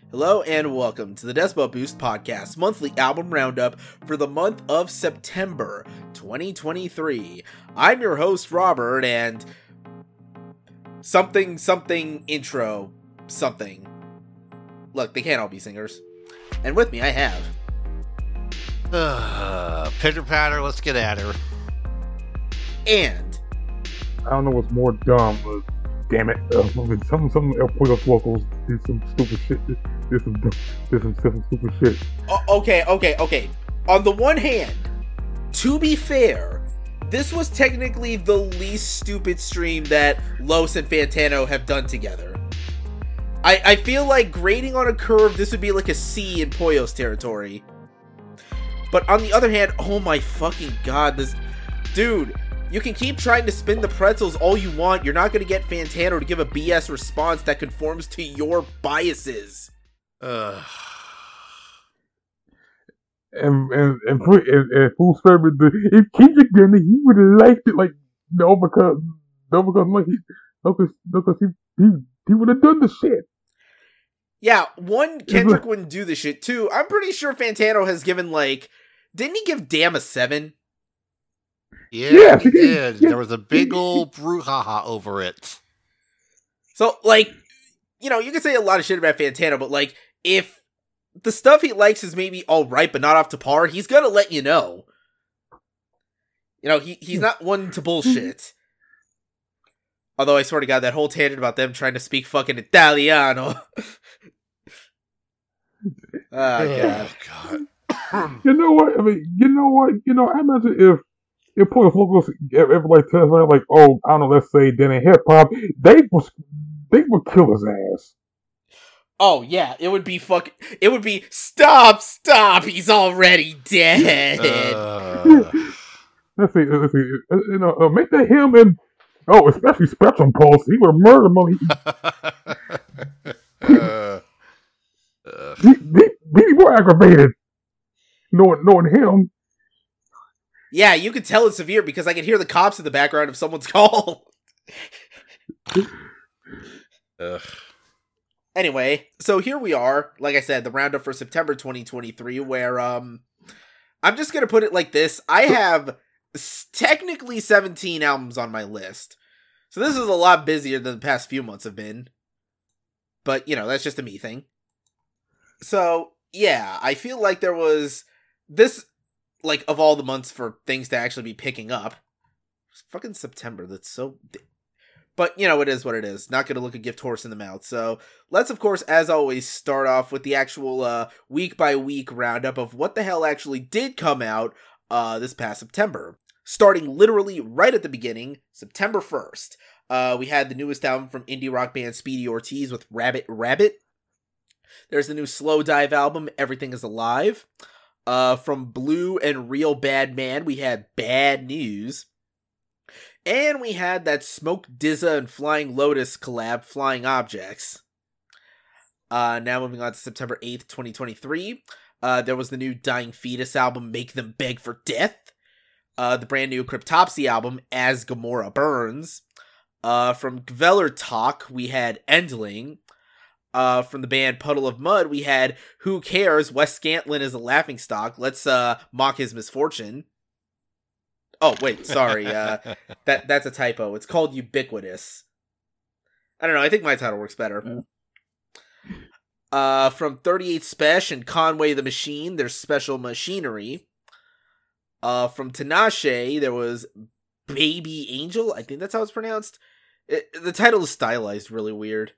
Hello and welcome to the Decibel Boost Podcast monthly album roundup for the month of September 2023. I'm your host Robert and something intro something. Look, they can't all be singers. And with me I have Pitter patter, let's get at her. And I don't know what's more dumb, but damn it, some El Pollo Locos did some stupid shit. Did some stupid shit. Okay. On the one hand, to be fair, this was technically the least stupid stream that Los and Fantano have done together. I feel like grading on a curve, this would be like a C in Pollo's territory. But on the other hand, oh my fucking god, this... Dude, you can keep trying to spin the pretzels all you want, you're not gonna get Fantano to give a BS response that conforms to your biases. And full service, if Kendrick did it, he would have liked it. Like because he would have done the shit. Yeah, one, Kendrick wouldn't do the shit. Two, I'm pretty sure Fantano has given didn't he give Damn a 7? Yeah, he did. Yeah. There was a big old brouhaha over it. So you can say a lot of shit about Fantano, but if the stuff he likes is maybe alright but not up to par, he's gonna let you know. He's not one to bullshit. Although I swear to god, that whole tangent about them trying to speak fucking Italiano. God. You know what? I imagine if Pollo Locos ever tells me oh, I don't know, let's say then in hip hop, they would kill his ass. Oh yeah, it would be stop, he's already dead. Let's see, make that him and especially Spectrum Pulse, he would murder him. Be more aggravated knowing him. Yeah, you could tell it's severe because I can hear the cops in the background if someone's call. Anyway, so here we are, like I said, the roundup for September 2023, where, I'm just gonna put it like this. I have technically 17 albums on my list. So this is a lot busier than the past few months have been. But, that's just a me thing. So, yeah, I feel like there was this, of all the months for things to actually be picking up. It's fucking September, that's so... But, it is what it is. Not gonna look a gift horse in the mouth. So, let's, of course, as always, start off with the actual week-by-week roundup of what the hell actually did come out this past September. Starting literally right at the beginning, September 1st. We had the newest album from indie rock band Speedy Ortiz with Rabbit Rabbit. There's the new Slow Dive album, Everything Is Alive. From Blue and Real Bad Man, we had Bad News. And we had that Smoke DZA and Flying Lotus collab, Flying Objects. Now moving on to September 8th, 2023. There was the new Dying Fetus album, Make Them Beg for Death. The brand new Cryptopsy album, As Gamora Burns. From Gveller Talk, we had Endling. From the band Puddle of Mud, we had Who Cares? Wes Scantlin is a laughingstock. Let's mock his misfortune. Oh, wait, sorry. That's a typo. It's called Ubiquitous. I don't know, I think my title works better. From 38 Spesh and Conway the Machine, there's Special Machinery. From Tinashe, there was Baby Angel. I think that's how it's pronounced. The title is stylized really weird.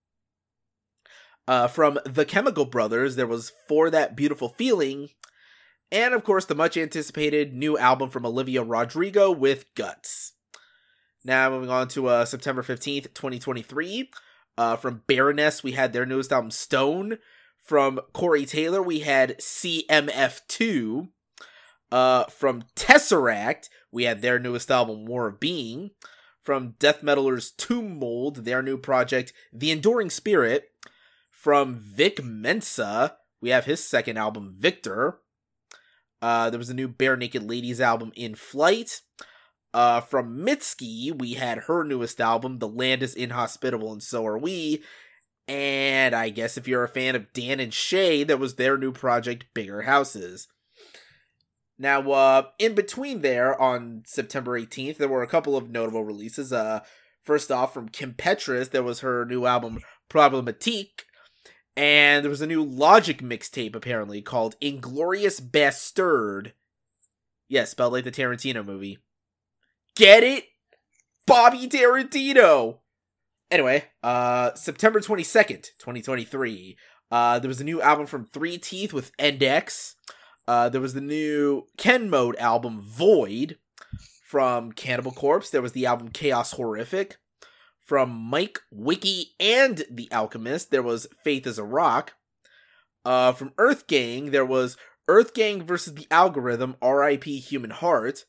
From The Chemical Brothers, there was For That Beautiful Feeling. And, of course, the much-anticipated new album from Olivia Rodrigo with Guts. Now, moving on to September 15th, 2023. From Baroness, we had their newest album, Stone. From Corey Taylor, we had CMF2. From Tesseract, we had their newest album, War of Being. From Death Metalers Tomb Mold, their new project, The Enduring Spirit. From Vic Mensa, we have his second album, Victor. There was a new Bare Naked Ladies album, In Flight. From Mitski, we had her newest album, The Land is Inhospitable and So Are We. And I guess if you're a fan of Dan and Shay, that was their new project, Bigger Houses. Now, in between there, on September 18th, there were a couple of notable releases. First off, from Kim Petras, there was her new album, Problematique. And there was a new Logic mixtape, apparently, called Inglorious Bastard. Yes, spelled like the Tarantino movie. Get it? Bobby Tarantino! Anyway, September 22nd, 2023, there was a new album from Three Teeth with Endex. There was the new Ken Mode album, Void. From Cannibal Corpse, there was the album Chaos Horrific. From Mike, Wiki, and The Alchemist, there was Faith is a Rock. From Earth Gang, there was Earth Gang vs. The Algorithm, R.I.P. Human Heart.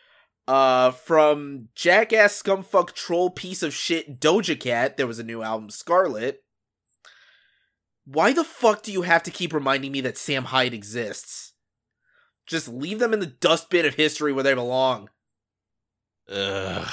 From Jackass Scumfuck Troll Piece of Shit Doja Cat, there was a new album, Scarlet. Why the fuck do you have to keep reminding me that Sam Hyde exists? Just leave them in the dustbin of history where they belong. Ugh.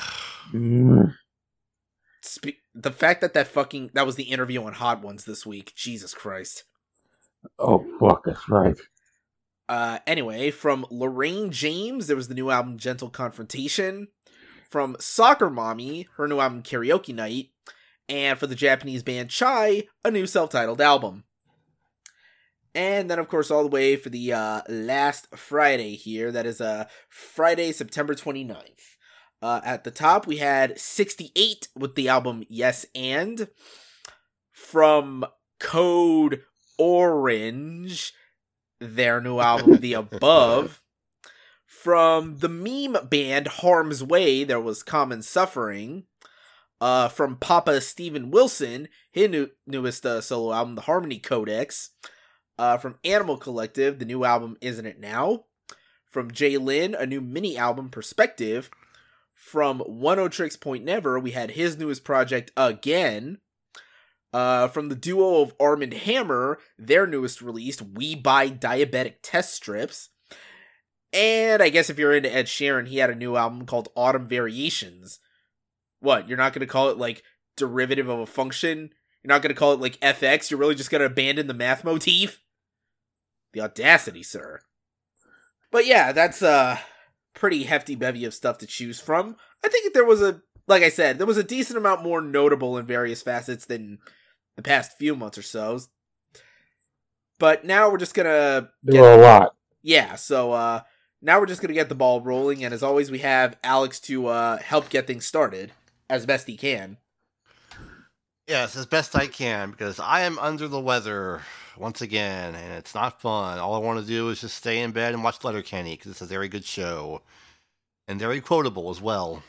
The fact that was the interview on Hot Ones this week, Jesus Christ. Oh, fuck, that's right. Anyway, from Lorraine James, there was the new album Gentle Confrontation. From Soccer Mommy, her new album Karaoke Night. And for the Japanese band Chai, a new self-titled album. And then, of course, all the way for the last Friday here, that is Friday, September 29th. At the top, we had 68 with the album Yes And. From Code Orange, their new album, The Above. From the meme band Harm's Way, there was Common Suffering. From Papa Steven Wilson, his newest solo album, The Harmony Codex. From Animal Collective, the new album Isn't It Now? From Jay Lin, a new mini album, Perspective. From One-O-Trix Point Never, we had his newest project, Again. From the duo of Armand Hammer, their newest release, We Buy Diabetic Test Strips. And I guess if you're into Ed Sheeran, he had a new album called Autumn Variations. What, you're not going to call it, like, derivative of a function? You're not going to call it, like, FX? You're really just going to abandon the math motif? The audacity, sir. But yeah, that's a pretty hefty bevy of stuff to choose from. I think there was like I said, there was a decent amount more notable in various facets than the past few months or so. But now we're just gonna There were a lot. Yeah, so now we're just gonna get the ball rolling, and as always, we have Alex to help get things started as best he can. Yes, as best I can, because I am under the weather once again, and it's not fun. All I want to do is just stay in bed and watch Letterkenny, because it's a very good show. And very quotable as well.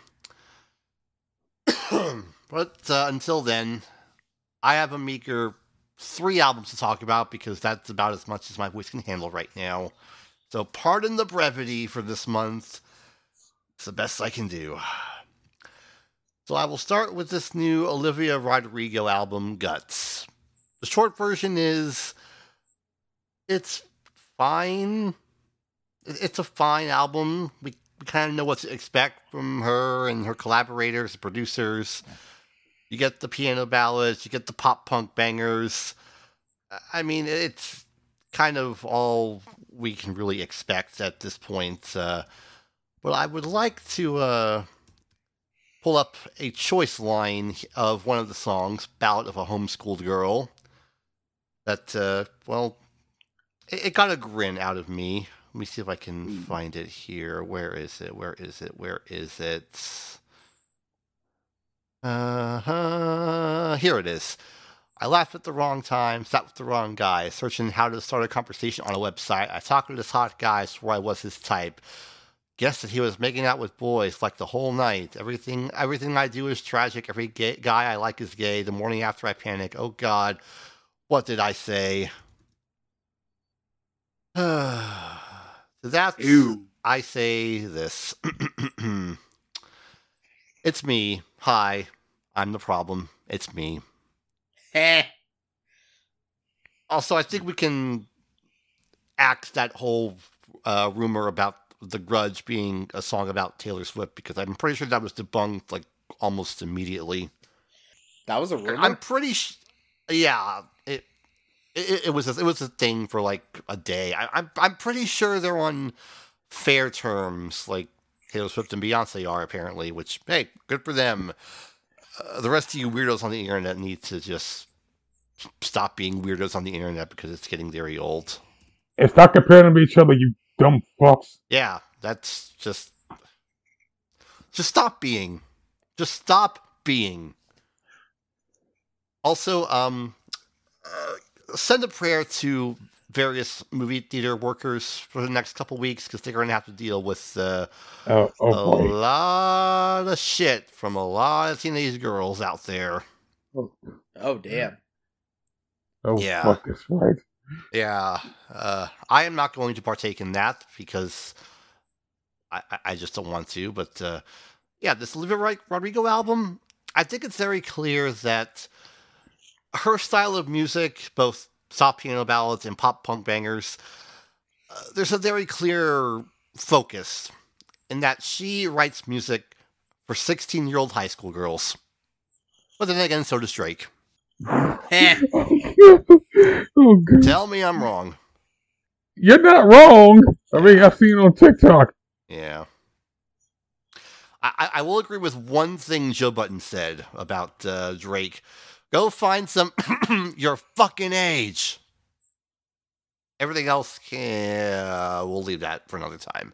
But until then, I have a meager 3 albums to talk about, because that's about as much as my voice can handle right now. So pardon the brevity for this month. It's the best I can do. So I will start with this new Olivia Rodrigo album, Guts. The short version is, it's fine. It's a fine album. We kind of know what to expect from her and her collaborators, producers. You get the piano ballads, you get the pop-punk bangers. I mean, it's kind of all we can really expect at this point. But I would like to pull up a choice line of one of the songs, Ballad of a Homeschooled Girl, that, well, it got a grin out of me. Let me see if I can find it here. Where is it? Where is it? Where is it? Here it is. I laughed at the wrong time, sat with the wrong guy, searching how to start a conversation on a website. I talked to this hot guy, swore I was his type. Guessed that he was making out with boys like the whole night. Everything I do is tragic. Every guy I like is gay. The morning after I panic. Oh God, what did I say? So that's, I say this. It's me. Hi, I'm the problem. It's me. Also, I think we can axe that whole rumor about The Grudge being a song about Taylor Swift, because I'm pretty sure that was debunked like almost immediately. That was a rumor? I'm pretty Yeah, it was a thing for like a day. I'm pretty sure they're on fair terms, like Taylor Swift and Beyonce are apparently. Which, hey, good for them. The rest of you weirdos on the internet need to just stop being weirdos on the internet because it's getting very old. And stop comparing them to each other, you dumb fucks. Yeah, that's just stop being. Just stop being. Also, send a prayer to various movie theater workers for the next couple weeks because they're going to have to deal with a lot of shit from a lot of teenage girls out there. Oh, damn. Oh, yeah. Fuck this, right? Yeah. I am not going to partake in that because I just don't want to. But yeah, this Olivia Rodrigo album, I think it's very clear that her style of music, both soft piano ballads and pop punk bangers, there's a very clear focus in that she writes music for 16-year-old high school girls. But then again, so does Drake. Oh, God. Tell me I'm wrong. You're not wrong. I mean, I've seen it on TikTok. Yeah. I will agree with one thing Joe Button said about Drake. Go find some your fucking age. Everything else, we'll leave that for another time.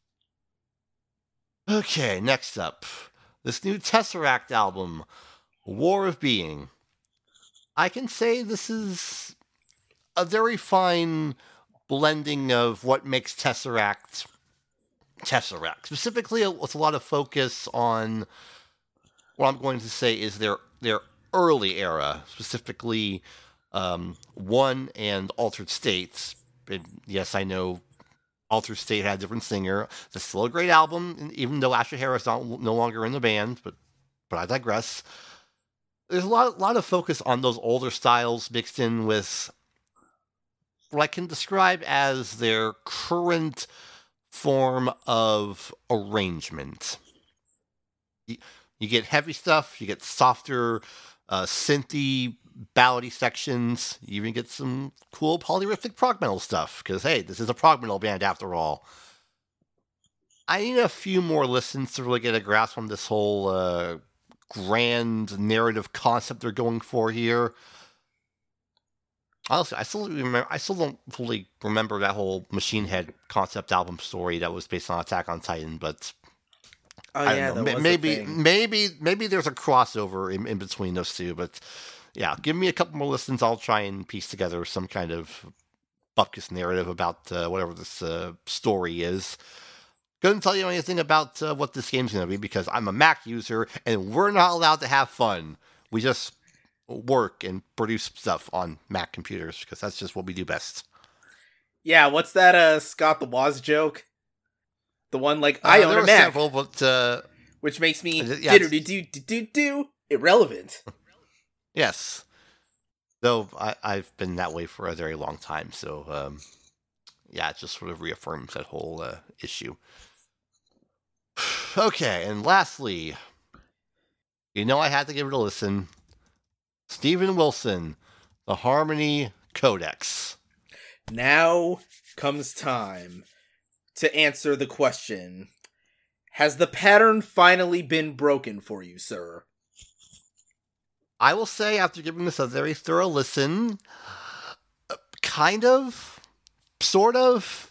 Okay, next up. This new Tesseract album, War of Being. I can say this is a very fine blending of what makes Tesseract. Specifically, with a lot of focus on what I'm going to say is their early era, specifically One and Altered States. And yes, I know Altered State had a different singer. It's still a great album, even though Asher Harris is no longer in the band, but I digress. There's a lot of focus on those older styles mixed in with what I can describe as their current form of arrangement. You get heavy stuff, you get softer, synthy, ballady sections. You even get some cool polyrhythmic prog metal stuff, because, hey, this is a prog metal band after all. I need a few more listens to really get a grasp on this whole grand narrative concept they're going for here. Honestly, I still don't fully remember that whole Machine Head concept album story that was based on Attack on Titan, but I don't know. Maybe there's a crossover in between those two, but yeah, give me a couple more listens. I'll try and piece together some kind of bupkis narrative about whatever this story is. Couldn't tell you anything about what this game's going to be because I'm a Mac user and we're not allowed to have fun. We just work and produce stuff on Mac computers because that's just what we do best. Yeah, what's that Scott the Woz joke? The one like I own a Mac, several, but which makes me do irrelevant. Yes, though I've been that way for a very long time, so yeah, it just sort of reaffirms that whole issue. Okay, and lastly, I had to give it a listen. Steven Wilson, The Harmony Codex. Now comes time to answer the question. Has the pattern finally been broken for you, sir? I will say, after giving this a very thorough listen, kind of, sort of.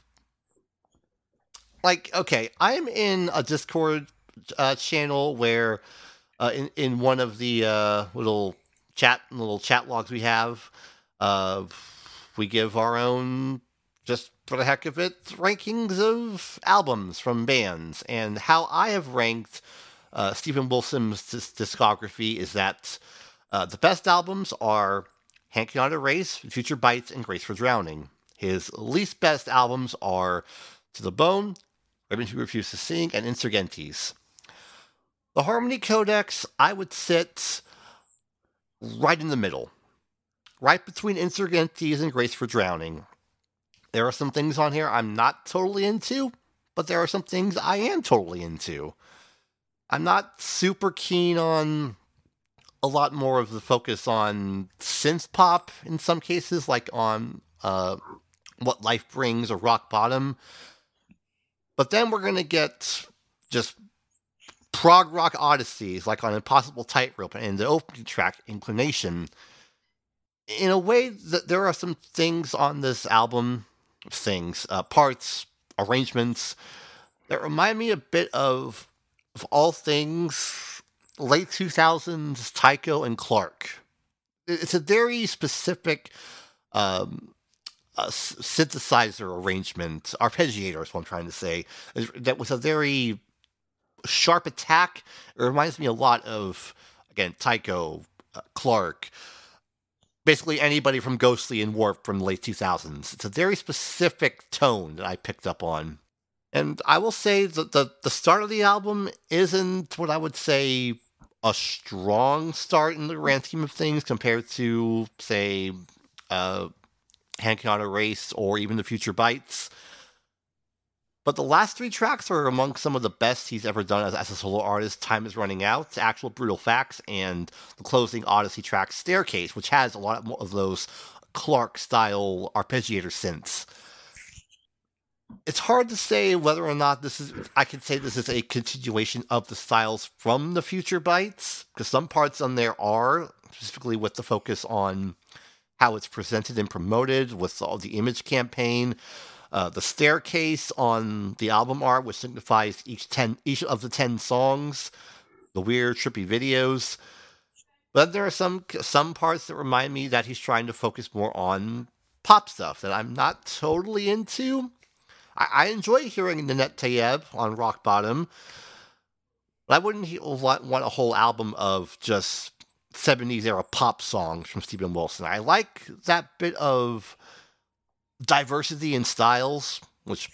Like, okay, I'm in a Discord channel where in one of the little chat logs we have, we give our own, just for the heck of it, rankings of albums from bands. And how I have ranked Steven Wilson's discography is that the best albums are Hank Cannot Erase, Future Bites, and Grace for Drowning. His least best albums are To the Bone, Women Who Refuse to Sing, and Insurgentes. The Harmony Codex, I would sit right in the middle. Right between Insurgentes and Grace for Drowning. There are some things on here I'm not totally into, but there are some things I am totally into. I'm not super keen on a lot more of the focus on synth pop in some cases, like on What Life Brings or Rock Bottom. But then we're going to get just prog rock odysseys, like on Impossible Tightrope and the opening track, Inclination. In a way, that there are some things on this album, parts, arrangements, that remind me a bit of all things, late 2000s Tycho and Clark. It's a very specific synthesizer arrangement, arpeggiator is what I'm trying to say, that was a very sharp attack. It reminds me a lot of, again, Tycho, Clark, basically anybody from Ghostly and Warp from the late 2000s. It's a very specific tone that I picked up on. And I will say that the start of the album isn't what I would say a strong start in the grand scheme of things compared to, say, Hanking on a Race or even The Future Bites. But the last three tracks are among some of the best he's ever done as a solo artist. Time Is Running Out, Actual Brutal Facts, and the closing Odyssey track, Staircase, which has a lot more of those Clark-style arpeggiator synths. It's hard to say whether or not I could say this is a continuation of the styles from The Future Bites, because some parts on there are, specifically with the focus on how it's presented and promoted, with all the image campaign. The staircase on the album art, which signifies each of the 10 songs, the weird, trippy videos. But there are some parts that remind me that he's trying to focus more on pop stuff that I'm not totally into. I enjoy hearing Nanette Tayeb on Rock Bottom, but I wouldn't want a whole album of just 70s era pop songs from Steven Wilson. I like that bit of diversity in styles, which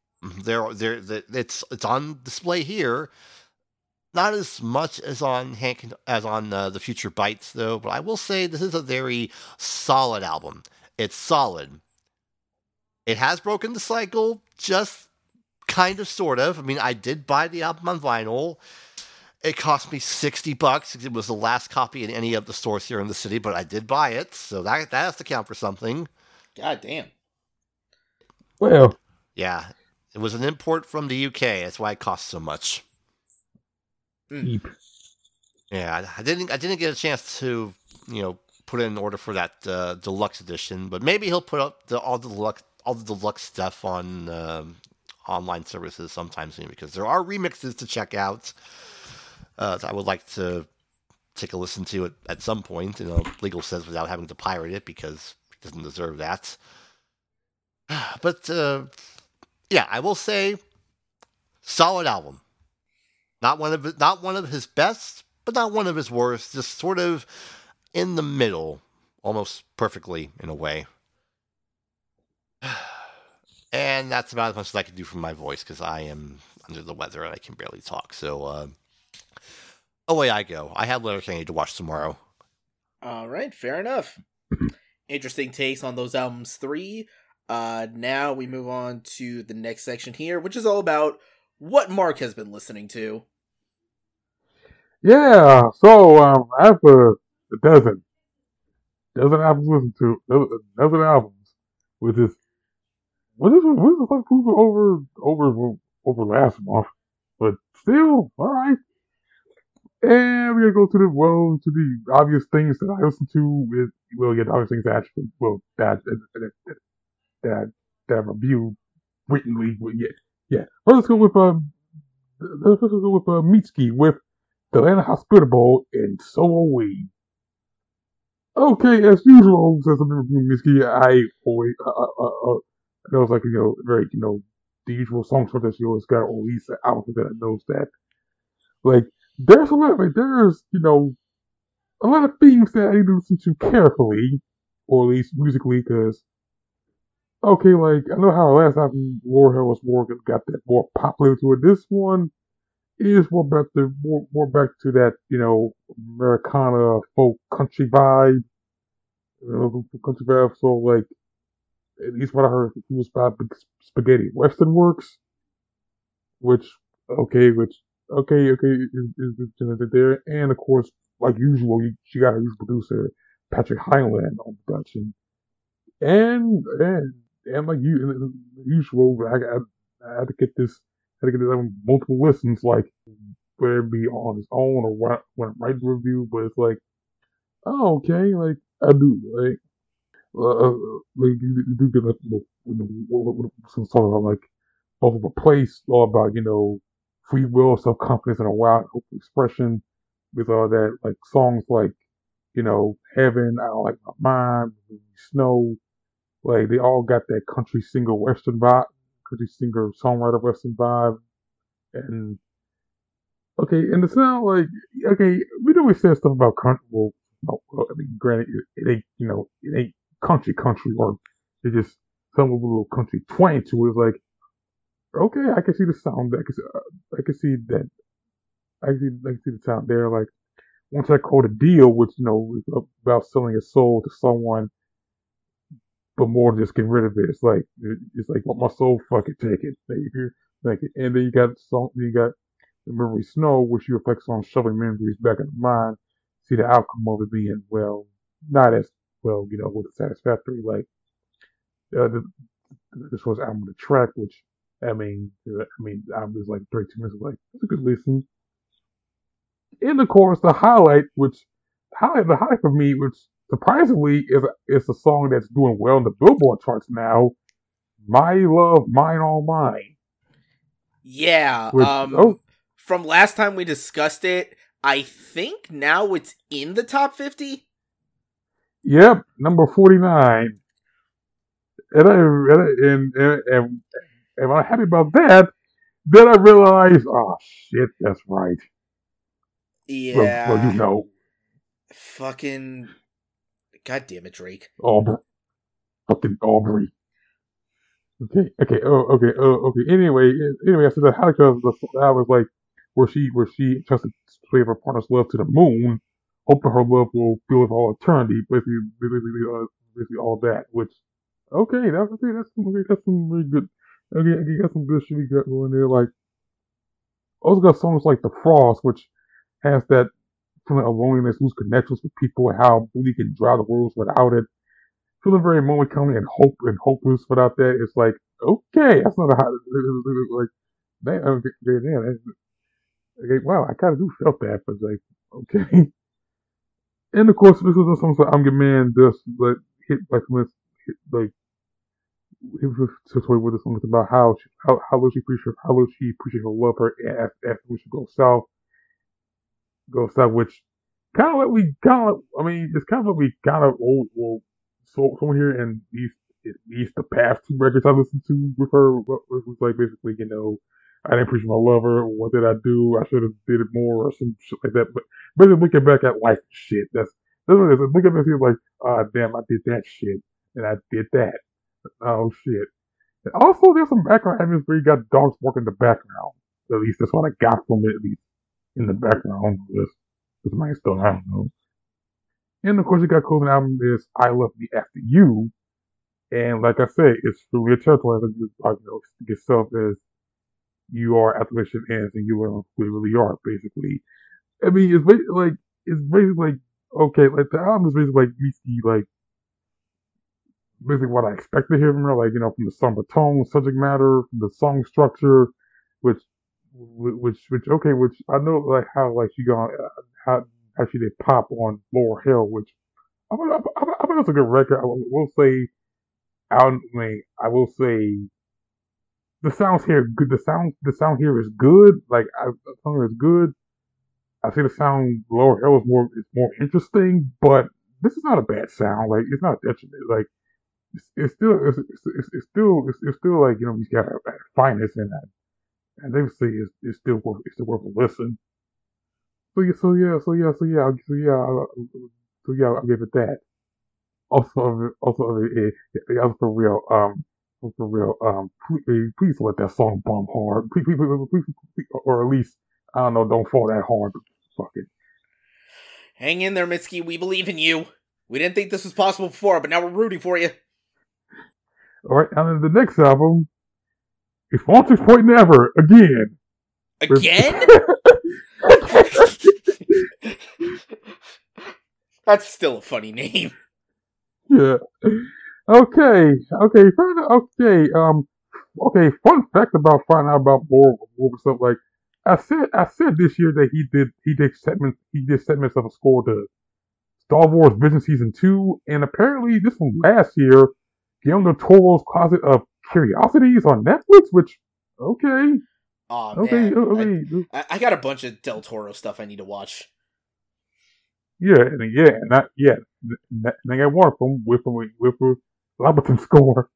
it's on display here. Not as much as on The Future Bites, though. But I will say this is a very solid album. It's solid. It has broken the cycle, just kind of, sort of. I mean, I did buy the album on vinyl. It cost me $60 because it was the last copy in any of the stores here in the city, but I did buy it, so that has to count for something. God damn. Well, yeah, it was an import from the UK. That's why it cost so much. Cheap. Yeah, I didn't get a chance to put in an order for that deluxe edition, but maybe he'll put up all the deluxe stuff on online services sometime soon, because there are remixes to check out that I would like to take a listen to at some point. Legal says without having to pirate it, because he doesn't deserve that. But yeah, I will say, solid album. Not one of his best, but not one of his worst. Just sort of in the middle, almost perfectly in a way. And that's about as much as I can do from my voice, because I am under the weather and I can barely talk. So away I go. I have Letterkenny to watch tomorrow. All right, fair enough. Interesting takes on those albums 3. Now we move on to the next section here, which is all about what Mark has been listening to. Yeah, so I have a dozen albums to listen to, dozen albums, which is what is the fuck over last month, but still all right. And we're gonna go to the obvious things that I listen to. The obvious things that actually that I reviewed writtenly. Yeah. Let's go with Mitski with The Atlanta Hospitable and So Are We. Okay, as usual, since I'm reviewing Mitski, I always I know it's like very the usual songs for this. You always got at least an album that knows that. Like there's a lot, there's a lot of themes that I need to listen to carefully, or at least musically, because okay, like I know how our last album Warhill was got that more popular to it. This one is more back to that Americana folk country vibe. So like at least what I heard was about Spaghetti Western Works, which is there, and of course like usual, she got her usual producer Patrick Hyland on production, and like usual, I had to get this. I had to get this multiple listens, like whether it be on its own or when I write the review. But it's like, oh, okay, like I do, like you do get some sort of like both of a place, all about free will, self confidence, and a wild open expression with all that, like songs like Heaven, I Don't Like My Mind, Snow, like they all got that country singer western vibe, country singer songwriter western vibe, and okay, and the sound like okay, we know we said stuff about country. Well, I mean, granted, it ain't it ain't country, or it just some with a little country twang to it. It's like okay, I can see the sound. I can see that. I can see the sound there. Like once I called a deal, which is about selling a soul to someone, but more than just getting rid of it. It's like want my soul, fuck it, take it. Like, and then you got the memory Snow, which reflects on shoving memories back in the mind. See the outcome of it being not as with satisfactory. Like this was album The Track, which the album is like 32 minutes. Like it's a good listen. And of course, the highlight for me, which surprisingly is a song that's doing well in the Billboard charts now. My Love, Mine All Mine. Yeah. From last time we discussed it, I think now it's in the top 50. Yep, number 49. And I'm happy about that. Then I realized, oh shit, that's right. Yeah. Well, fucking. God damn it, Drake. Fucking Aubrey. Okay. Anyway, I said that because I was like, where she trusted to slave her partner's love to the moon, hoping her love will feel for all eternity. Basically all that. Which, okay, that's some really good. Okay, you got some good shit we got going there. Like, also got songs like The Frost, which has that feeling of loneliness, lose connections with people, and how bleak and dry the world is without it. Feeling very melancholy and hopeless without that. It's like, okay, that's not a hot. Like, damn, okay, wow, I kind of do felt that, but like, okay. And of course, this is the song that I'm Your Man does, like, hit like this, like, it was to toy with the song about how will she appreciate her love her after we should go south, which it's kind of what we kind of so here in at least the past two records I listened to with her was like basically I didn't appreciate my lover. What did I do? I should have did it more or some shit like that. But basically looking back at life shit. That's what it is. Looking at it like, damn, I did that shit and I did that. Oh shit. And also, there's some background evidence where you got dogs working in the background. At least that's what I got from it. At least in the background. This might still, I don't know. And of course, you got closing album is I Love Me After You. And like I said, it's really a territory to yourself as you are after the relationship ends and you are who you really are, basically. I mean, it's basically like, okay, like the album is basically like we see like basically what I expect to hear from her, like, from the somber tone, subject matter, from the song structure, which I know like how like she gone how she did pop on Lower Hill, which I think that's a good record. I will say the sounds here good. The sound here is good. Like the song is good. I see the sound Lower Hill is more interesting, but this is not a bad sound. Like it's not detriment. Like it's still like he's got a fineness in that, and they would say it's still worth a listen. I'll give it that. Also for real, please let that song bump hard. Please, or at least I don't know, don't fall that hard. Fuck it. Hang in there, Mitski. We believe in you. We didn't think this was possible before, but now we're rooting for you. All right, and then the next album is Wanted Point Never again. Again? That's still a funny name. Yeah. Okay. Okay. Fair enough. Okay. Okay. Fun fact about finding out about more stuff. Like I said this year that he did segments of a score to Star Wars Vision Season 2, and apparently this one last year, Guillermo del Toro's Closet of Curiosities on Netflix, which, okay. Oh Okay, man, okay. I got a bunch of Del Toro stuff I need to watch. Yeah, and I got one with a Labaton score.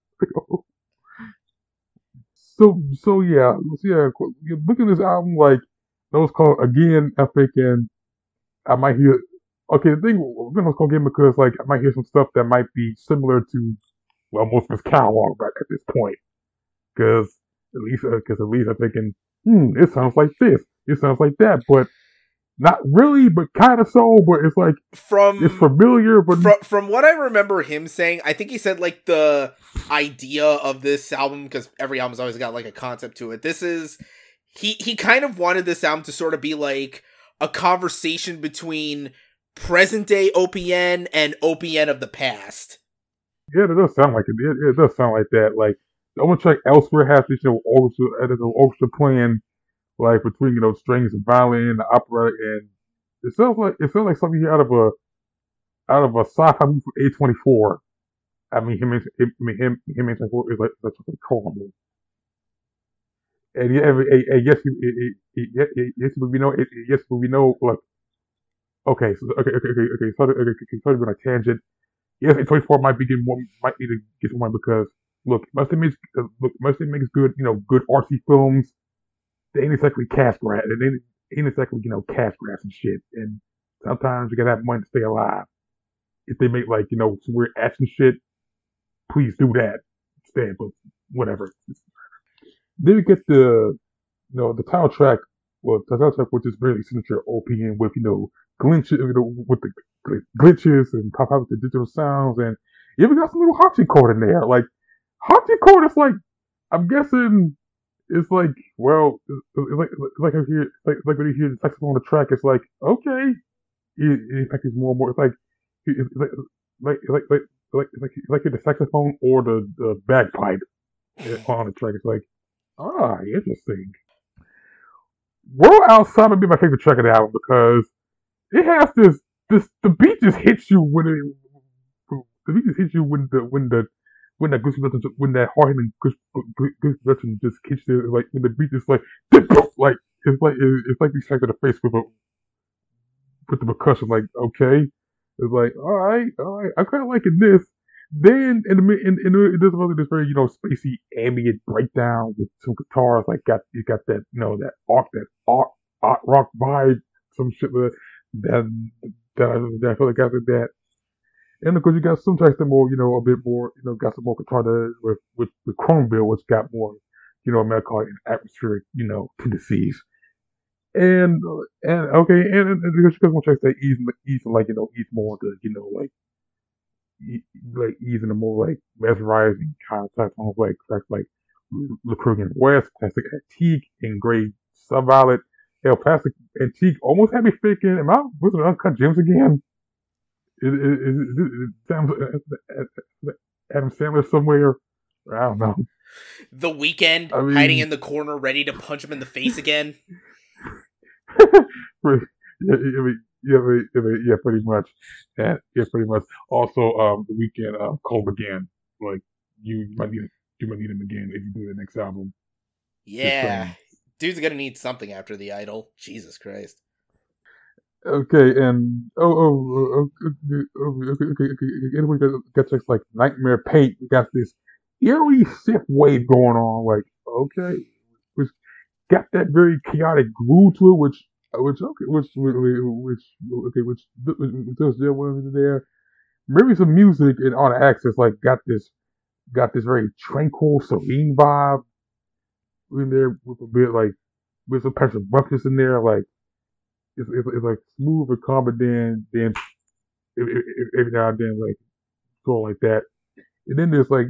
So, look at this album, like, those called, again, Epic, and I might hear. Okay, the thing we're gonna go again because like I might hear some stuff that might be similar to most of his catalog back at this point. Because at least I'm thinking, it sounds like this, it sounds like that, but not really, but kind of so. But it's like it's familiar. But from what I remember him saying, I think he said like the idea of this album, because every album's always got like a concept to it. This is he kind of wanted this album to sort of be like a conversation between present day OPN and OPN of the past. Yeah, it does sound like it. It does sound like that. Like the only track elsewhere has this orchestra playing like between strings and violin, the opera, and it sounds like something out of a sci-fi movie from A24. I mean, him and A24 is like horrible. And yeah, yes, we know. Like, okay, so sorry to be on a tangent. Yes, A24 might need to get one because most of them makes good, good artsy films. They ain't exactly cash grabs, and they ain't exactly cash grabs and shit. And sometimes you gotta have money to stay alive. If they make like some weird action shit, please do that instead. But whatever. Then we get the title track, which is really signature OPM with glitches, with the glitches and pop out with the digital sounds, and you even got some little harpsichord in there. Like harpsichord is like, I'm guessing it's like, well, it's like when you hear the saxophone on the track, it's like, okay, in fact, it's more and more. It's like like the saxophone or the bagpipe on the track. It's like, interesting. World Outside might be my favorite track of the album because it has this the beat just hits you the beat just hits you when that hard hitting production just hits you, like when the beat is like it's like we slapped in the face with the percussion, like, okay, it's like, all right, I'm kind of liking this. Then there's really this very spacey ambient breakdown with some guitars, like you got that art rock vibe, some shit that I feel like got that. And of course you got some tracks that more a bit more got some more guitar with Chromebill, which got more melancholy and atmospheric tendencies. And okay, and there's one tracks that ease more to like easing the more like mesmerizing kind of type songs like tracks like Lacrugian West, Plastic Antique, Engraved Subviolet. Hell, Plastic Antique almost had me thinking, am I listening to Uncut Gems again? Is Adam Sandler somewhere? I don't know. The Weeknd hiding in the corner, ready to punch him in the face again. Yeah, pretty much. Yeah, pretty much. Also, The Weeknd, Cold Again. Like you might need him again if you do the next album. Yeah, dude's gonna need something after The Idol. Jesus Christ. Okay, and anyway, got tracks like Nightmare Paint. We got this eerie synth wave going on. Like, okay, which got that very chaotic groove to it, which does there was there. Maybe some music and on access like got this very tranquil, serene vibe in there with a bit like with some patch of roughness in there. Like it's like smooth and calm, but then every now and then like go like that. And then there's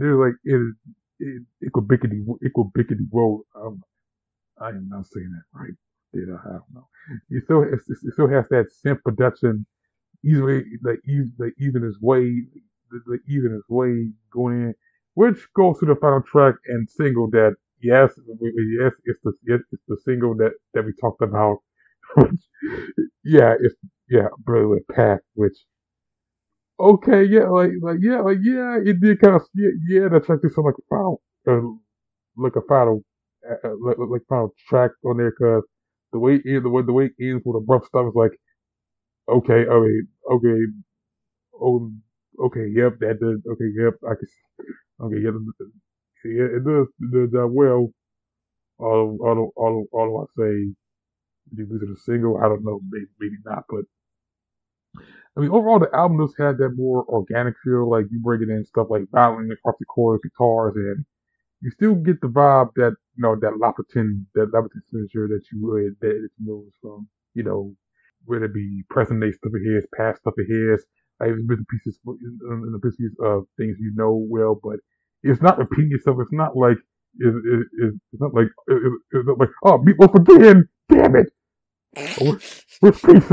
Bickety Road. I am not saying that right. I don't know. It still has that synth production easily the easiest way the easiest way going in, which goes to the final track and single that yes it's the single that we talked about. Which, yeah, it's Brilliant Path, which okay, yeah, it did kind of that track did sound like a final like final track on there because the way it ends with the rough stuff is like okay, okay, oh, okay, yep, that does, okay, yep, I can, okay, yeah, yeah, it does the job well. Although I say did you listen to the single, I don't know, maybe not, but I mean, overall, the album just had that more organic feel, like you bringing in stuff like violin across the chorus, guitars, and you still get the vibe that that Lapitan signature that you know is from, whether it be present day stuff of his, past stuff of his, like bits and pieces in the pieces of things you know well, but it's not repeating itself. It's not like it's not like it's not like oh Meatloaf again, damn it, where's pizza?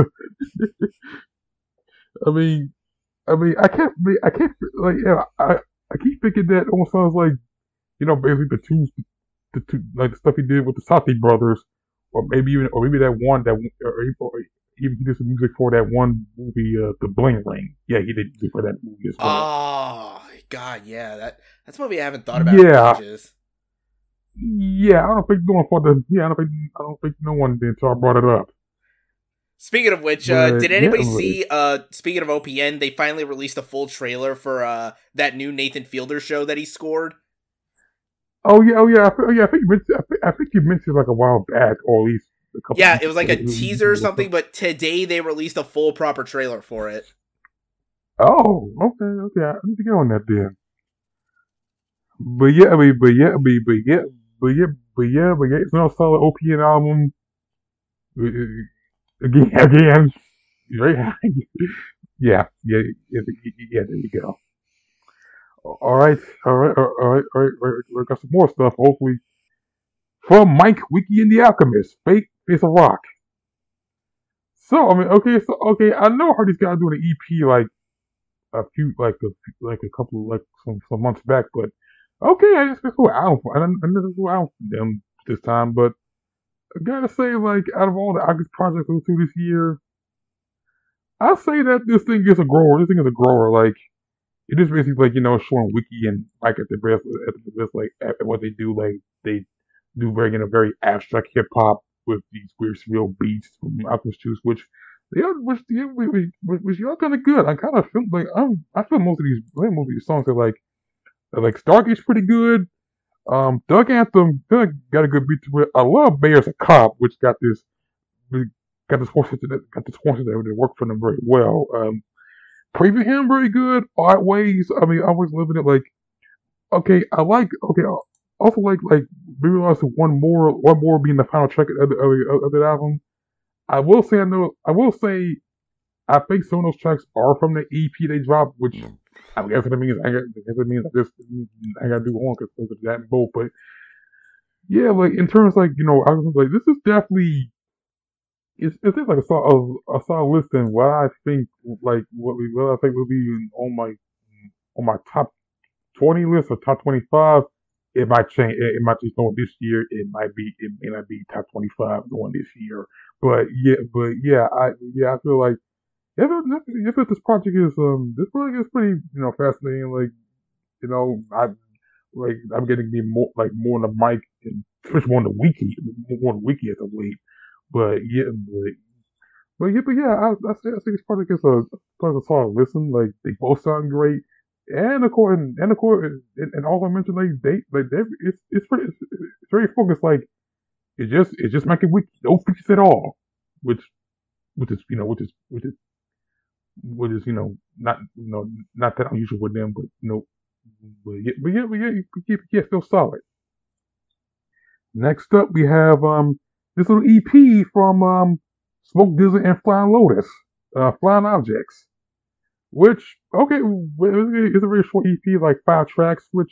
I mean, I can't like I keep thinking that almost sounds like basically the two, like the stuff he did with the Sati brothers, or maybe that one or even he did some music for that one movie, The Bling Ring. Yeah, he did music for that movie as well. Oh God, yeah, that's a movie I haven't thought about Yeah, in ages. yeah. I don't think no one for the yeah. I don't think no one did until I brought it up. Speaking of which, But did yeah, anybody see? Speaking of OPN, they finally released a full trailer for that new Nathan Fielder show that he scored. oh yeah. I think I think you mentioned like a while back, or at least a couple Yeah, it weeks was like a ago. teaser or something, but today they released a full proper trailer for it. Oh, okay. I need to get on that then. But yeah, I mean, but yeah, it's not a solid OPN album. Again, right? Yeah, there you go. All right. We got some more stuff, hopefully. From Mike Wiki and the Alchemist, Fate Face of Rock. So, I mean, okay, I know I heard these guys doing an EP like like a couple, like some months back, but okay, I just go out. I never go out for them this time, but I gotta say, like, out of all the August projects we through this year, I say that this thing is a grower. This thing is a grower. Like, it is basically like showing Wiki and Mike at the best, like at what they do. Like, they do bring in a very abstract hip hop with these weird surreal beats from Alchemist Juice, which y'all kind of good. I kind of feel like I feel most of these songs are like Stargate's pretty good. Doug Anthem got a good beat to it. I love Bear's a Cop, which got this horse that worked for them very well. Preview him very good. Odd Ways. I mean, I was living it like okay. I also like we realized one more being the final track of the album. I will say I think some of those tracks are from the EP they dropped, which I guess it means I gotta do one because of that and both. But yeah, like in terms like I was like this is definitely it's just like a solid list and what I think what I think will be on my top 20 list or top 25. It might change. It might just go this year. It may not be top 25 going this year. I feel like if this project is this project is pretty fascinating. Like I'm getting to be more on the mic and switch more on the wiki as of late. But I say this project is a solid listen. Like they both sound great, and all I mentioned it's very focused. Like it's just making wiki no features at all, which which is not not that unusual with them, but still solid. Next up, we have this little EP from Smoke Dizzle and Flying Lotus, Flying Objects, which okay, it's a very short EP, like 5 tracks, which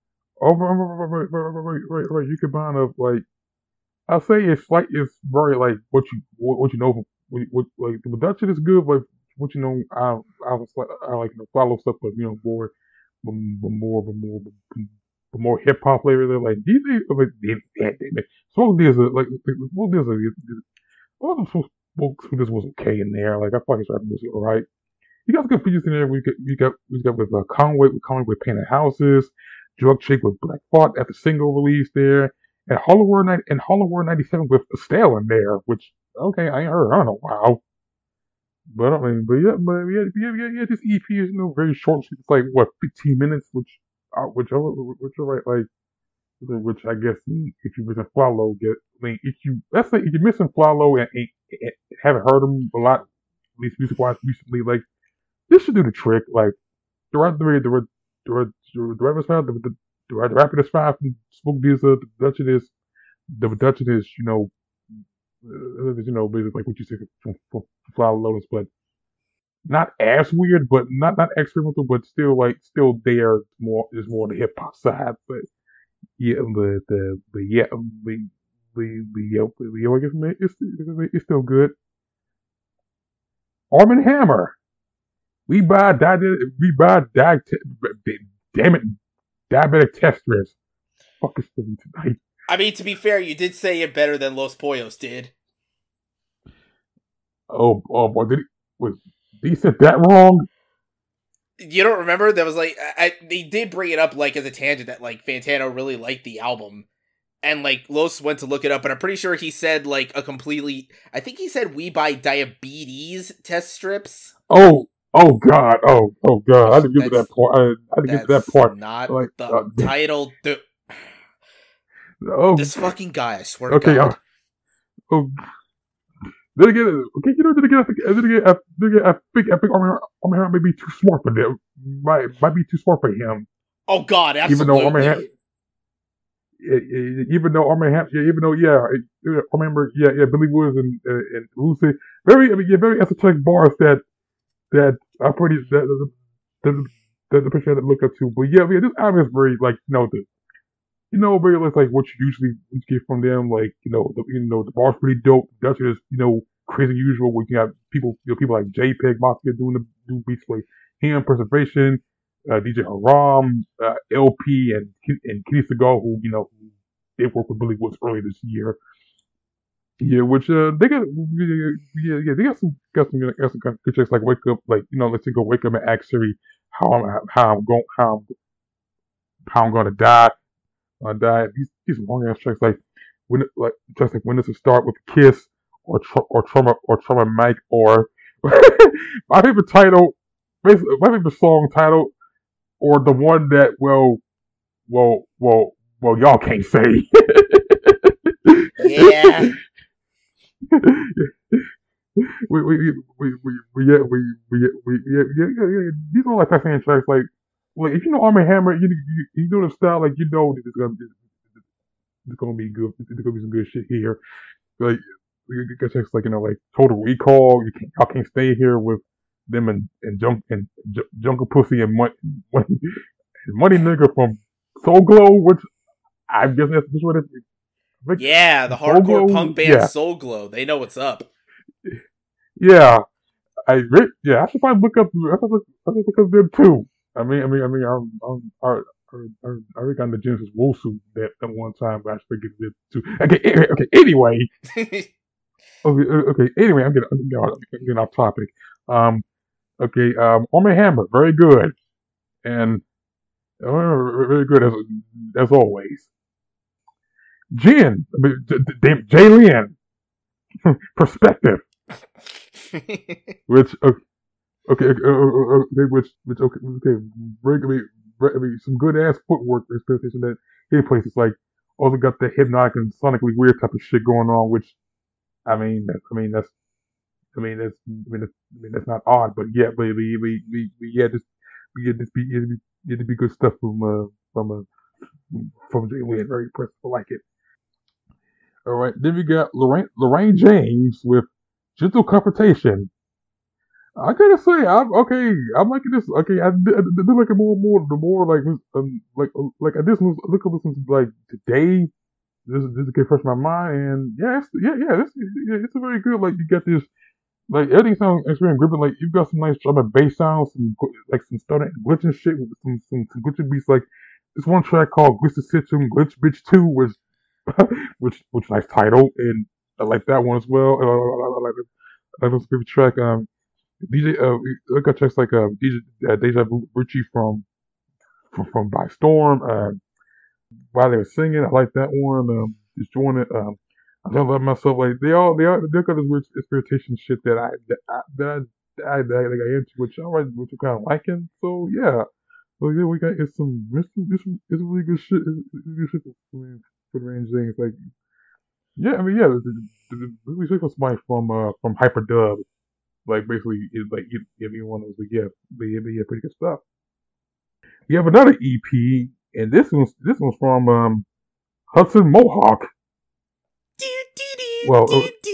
over you could kind of like I'll say it's very like what you know like the production is good, but what I was like I like follow stuff, but more hip hop flavor. They're like these Smoke Deals are like Smoke Deals are well, Smoke Deals was okay in there. Like I thought his rapping was alright. You got some good features in there. We got with Conway painted houses, Drug Chick with Black Thought at the single release there, and Hollow World 97 with Estelle in there, which okay I ain't heard in a while. But I mean, yeah, this EP is very short. It's like what 15 minutes, which are right, like which I guess if you listen to Flalo, I mean, if you let's say if you're missing Flalo and haven't heard him a lot, at least music wise recently, like this should do the trick. Like the rapper is fine from Smoke Diesel, the Dutchin is, basically like what you said from Flower Lotus, but not as weird, but not experimental, but still there. More on the hip hop side, but yeah, I guess man, it's still good. Arm and Hammer, we buy damn it, diabetic test strips. Fuck is for me tonight. I mean, to be fair, you did say it better than Los Pollos did. Oh boy, did he said that wrong? You don't remember? That was like they did bring it up like as a tangent that like Fantano really liked the album, and like Los went to look it up, and I'm pretty sure he said like a completely. I think he said we buy diabetes test strips. Oh God! Oh God! I didn't get to that part. I didn't get to that part. Not like the title. This fucking guy! I swear to God. Then again, I think Armie Hammer may be too smart for them. Might be too smart for him. Oh God! Absolutely. Even though Armie Hammer, I remember, Billy Woods and Lucy, very esoteric bars that are pretty the person I had to look up to. But this album is very like very like what you usually get from them. Like the bars pretty dope. Dutch is crazy usual. We can have people like JPEG Mafia do beats like him, Preservation, DJ Haram, LP, and Kenny Segal, who they worked with Billy Woods earlier this year. Yeah, which they got they got some good tracks like Wake Up, like let's say go Wake Up and Ask Siri how I'm gonna die. These long ass tracks like tracks like When Does It Start with a Kiss or Trauma Mike or my favorite title, basically my favorite song title, or the one that y'all can't say. Yeah. These are like that fan tracks. Like if you know Armie Hammer, you know the style. Like it's gonna be good. It's gonna be some good shit here. Like you get tracks like like Total Recall. Y'all can't stay here with them and Jungle Pussy and Money Nigga from Soul Glow, which I guess that's just what it is. Like, yeah, the hardcore punk band Soul Glow. They know what's up. Yeah, I should probably look up. I should look up them too. I already got the Genesis Wosu that one time, but I should get them too. Okay. Anyway, Anyway, I'm getting off topic. Armie Hammer, very good, and very good as always. Jaylin, Perspective, which some good ass footwork experimentation that he plays. It's like also got the hypnotic and sonically weird type of shit going on, which that's not odd, but yeah, but it'd be good stuff from Jaylin. Very impressive. I like it. All right, then we got Lorraine James with Gentle Confrontation. I gotta say, I'm liking this. Okay, I do like it more. The more like I just listen to like today. This is get fresh in my mind, and it's very good. Like you got this like everything sounds extremely gripping. Like you've got some nice drum and bass sounds, some stuttering and glitching shit with some glitching beats. Like this one track called "Glitch the System," "Glitch Bitch 2" was which nice title, and I like that one as well. I like this favorite track. DJ, I got tracks like DJ Deja Vu Richie from By Storm. While they were singing, I like that one. Just doing it. I don't love myself. Like they got this weird experimentation shit that I got into, which which I'm kind of liking. So yeah, we got it's really good shit. It's really good shit for the range things. Like yeah, I mean yeah, we took somebody from Hyperdub. Like basically, it's like give me one of those. But yeah, pretty good stuff. We have another EP, and this one's from Hudson Mohawk. Well,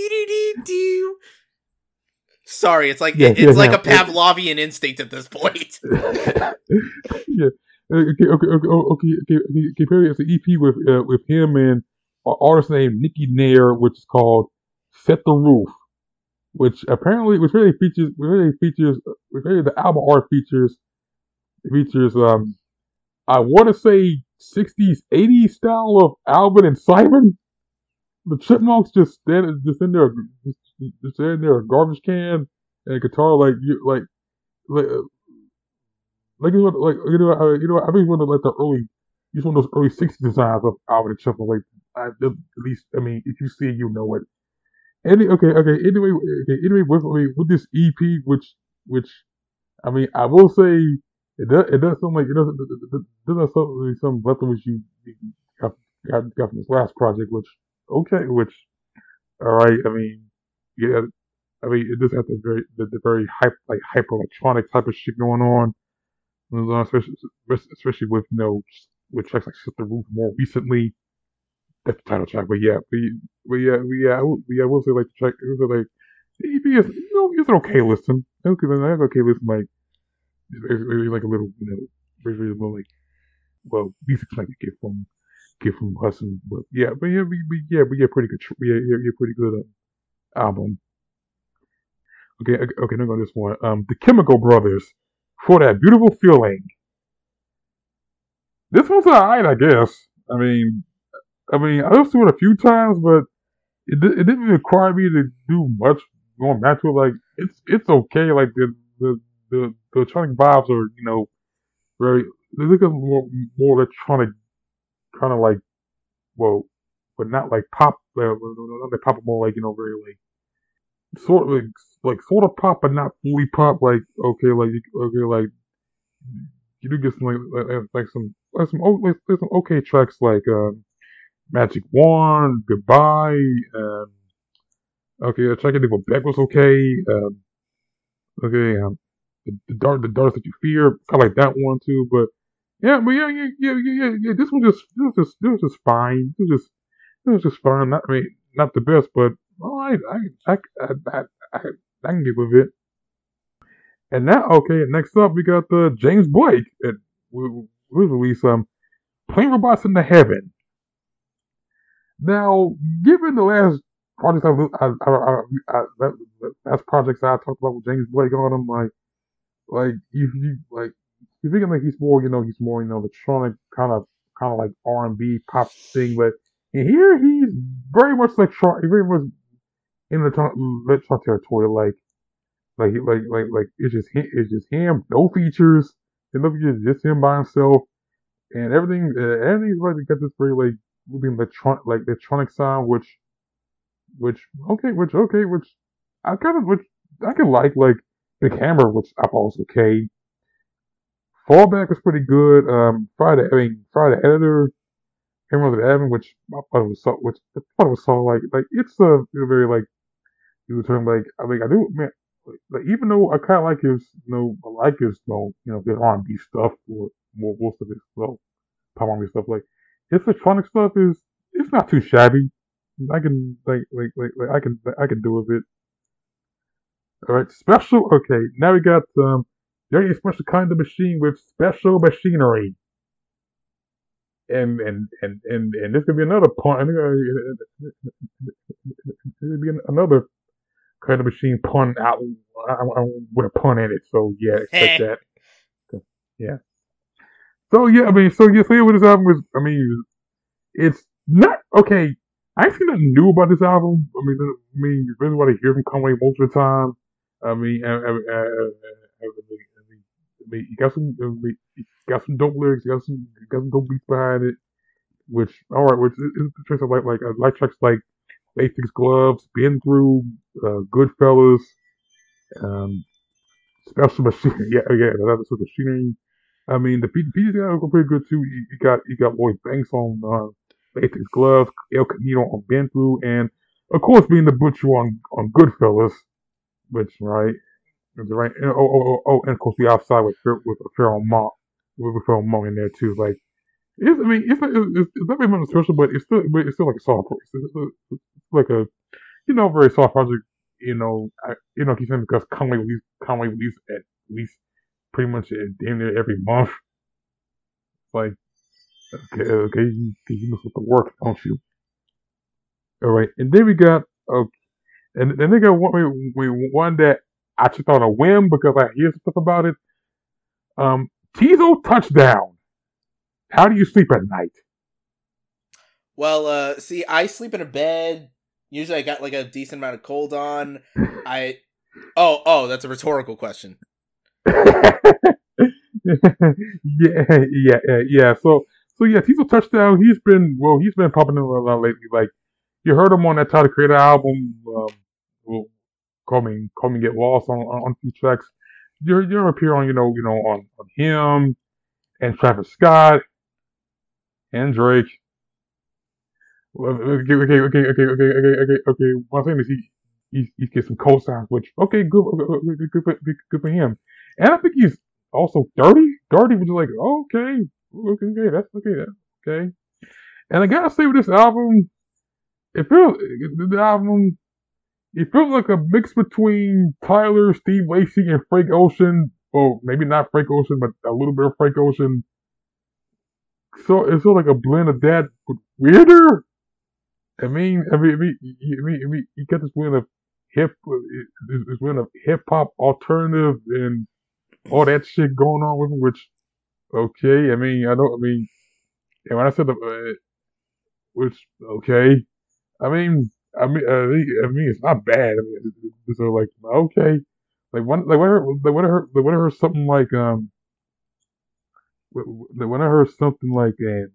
Sorry, it's like yeah, it's like yeah, a Pavlovian instinct at this point. yeah. Okay. Apparently, it's an EP with him and an artist named Nikki Nair, which is called "Set the Roof," which the album art features I want to say 60s 80s style of Alvin and Simon. The Chipmunks just in there, just in there, a garbage can and a guitar, like, I think one of like the early, just one of those early '60s designs of Alvin and Chipmunks. Like, at least, I mean, if you see it, you know it. Anyway, with this EP, which I mean, I will say it does sound like it doesn't sound like some left which you got, got from this last project, which all right. I mean, yeah, I mean it does have the very hyper electronic type of shit going on, especially with with tracks like "Set the Roof" more recently. That's the title track, I will say like the track. It was like the EP is it's an okay listen. Okay, okay listen. Like it's really like a little very little like least expected get from Hudson, but yeah, pretty good. Pretty good album. Okay, now go this one. The Chemical Brothers for that beautiful feeling. This one's alright, I guess. I listened to it a few times, but it didn't require me to do much going back to it. Like it's okay. Like the electronic vibes are very they look more electronic, kind of like well, but not like pop. Not like pop, more like very sort of sort of pop, but not fully pop. Like like you do get some some okay tracks like Magic Wand, Goodbye. Okay, Check It Evil Beck was okay. Okay, the dark that you fear, kind of like that one too. But this was just fine. It was just fine. Not, I mean, not the best, but all right. I can get with it. And now, okay, next up we got the James Blake. We released Plane Robots into Heaven. Now, given the last projects last projects I talked about with James Blake on them, like you thinking like he's more electronic kind of like R&B pop thing, but here he's very much very much in electronic territory, it's just him, no features, just him by himself, and everything's like got this very like moving electronic sound, which which I can like Big Hammer, which I thought was okay. Fallback was pretty good. Friday Editor, Hammer of the Admin, which I thought it was so like it's very like you were talking like I do man like even though I kind of like his I like his his R&B stuff or more most of his pop R&B stuff his electronic stuff is it's not too shabby. I can I can do with it. All right, special. Okay, now we got very special kind of machine with special machinery, and this could be another point. This could be another Credit Machine pun out with a pun in it. So yeah, expect that. Yeah. So yeah, I mean, what this album is. I mean, it's not okay. I ain't seen nothing new about this album. This is what I hear from Conway most of the time. I mean, he got some dope lyrics, got some dope beats behind it. Which is tracks I like tracks like Latex Gloves, Been Through, Goodfellas, um, Special Machine. Yeah, that's sort of machinery. I mean, the PG's got pretty good too. You got Lloyd Banks on Latex Gloves, El Camino on Been Through, and of course being the butcher on Goodfellas, which right, right. And, and of course the outside with Pharaoh Monk, with Pharaoh Monk in there too. Like, it's not very much special, but it's still like a soft. It's like a very soft project. Keep saying because Conway released at least pretty much at the end of every month. It's like, okay, you must have to work, don't you? All right, and then we got and then they got one that I took on a whim because I hear stuff about it. Tizo Touchdown. How do you sleep at night? Well, see, I sleep in a bed. Usually I got like a decent amount of cold on. Oh, that's a rhetorical question. yeah. So yeah, Tizo Touchdown. He's been popping in a lot lately. Like, you heard him on that Tyler Creator album. Call me Get Lost on a few tracks. You're appear on on him and Travis Scott and Drake. Okay. One thing is he gets some co-signs, which good for him. And I think he's also 30. 30, which is like okay, that's okay. And I gotta say with this album, it feels like a mix between Tyler, Steve Lacy, and Frank Ocean. Well, maybe not Frank Ocean, but a little bit of Frank Ocean. So it's sort of like a blend of that, but weirder. You got this blend of hip hop alternative and all that shit going on with him. Which, okay, and when I said which okay, it's not bad. It's like okay, when I heard something like when I heard something like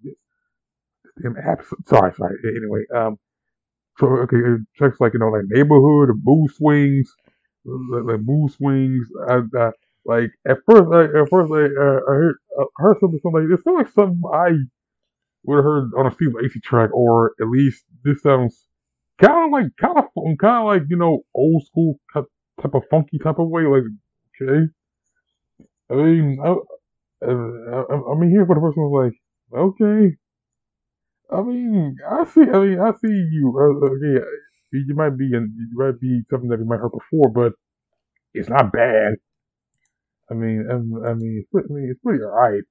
sorry. Anyway, so okay, tracks like like Neighborhood or Mood Swings, like Mood Swings. Like at first, I heard something like this. Sounds like something I would have heard on a Steve Lacy track, or at least this sounds kind of like old school type of funky type of way. Like, okay, I mean, here for the first one was like, okay. I see you. Okay, you might be something that you might heard before, but it's not bad. It's pretty alright.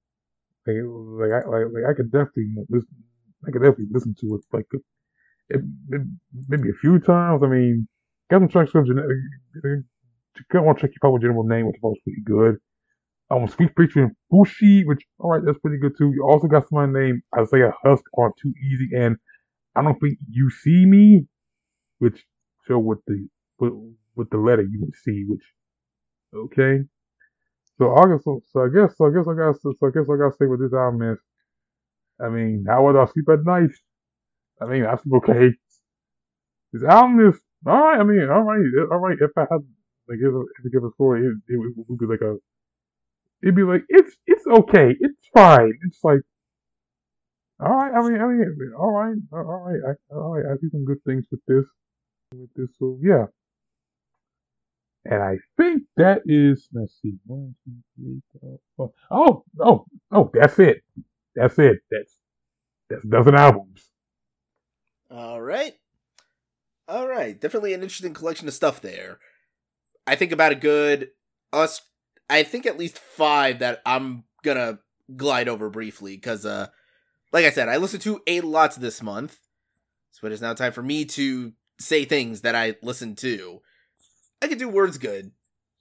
I could definitely listen to it maybe a few times. Got some tracks from got one track you probably general name, which was pretty good. Sweet featuring Fushi, which alright, that's pretty good too. You also got someone named Isaiah Husk on Too Easy, and I don't think You See Me, which show with the letter U and C, which okay. So I guess I gotta say what this album is. How would I sleep at night? I sleep okay. This album is alright. Alright. If I had to give a score, it would be like it'd be like it's okay, it's fine. It's like all right. All right. I see some good things with this. So yeah. And I think that is. Let's see. 1, 2, 3, 4, 5. Oh. That's it. That's a dozen albums. All right. Definitely an interesting collection of stuff there. I think about a good I think at least 5 that I'm gonna glide over briefly because, like I said, I listened to a lot this month, so it is now time for me to say things that I listen to. I can do words good.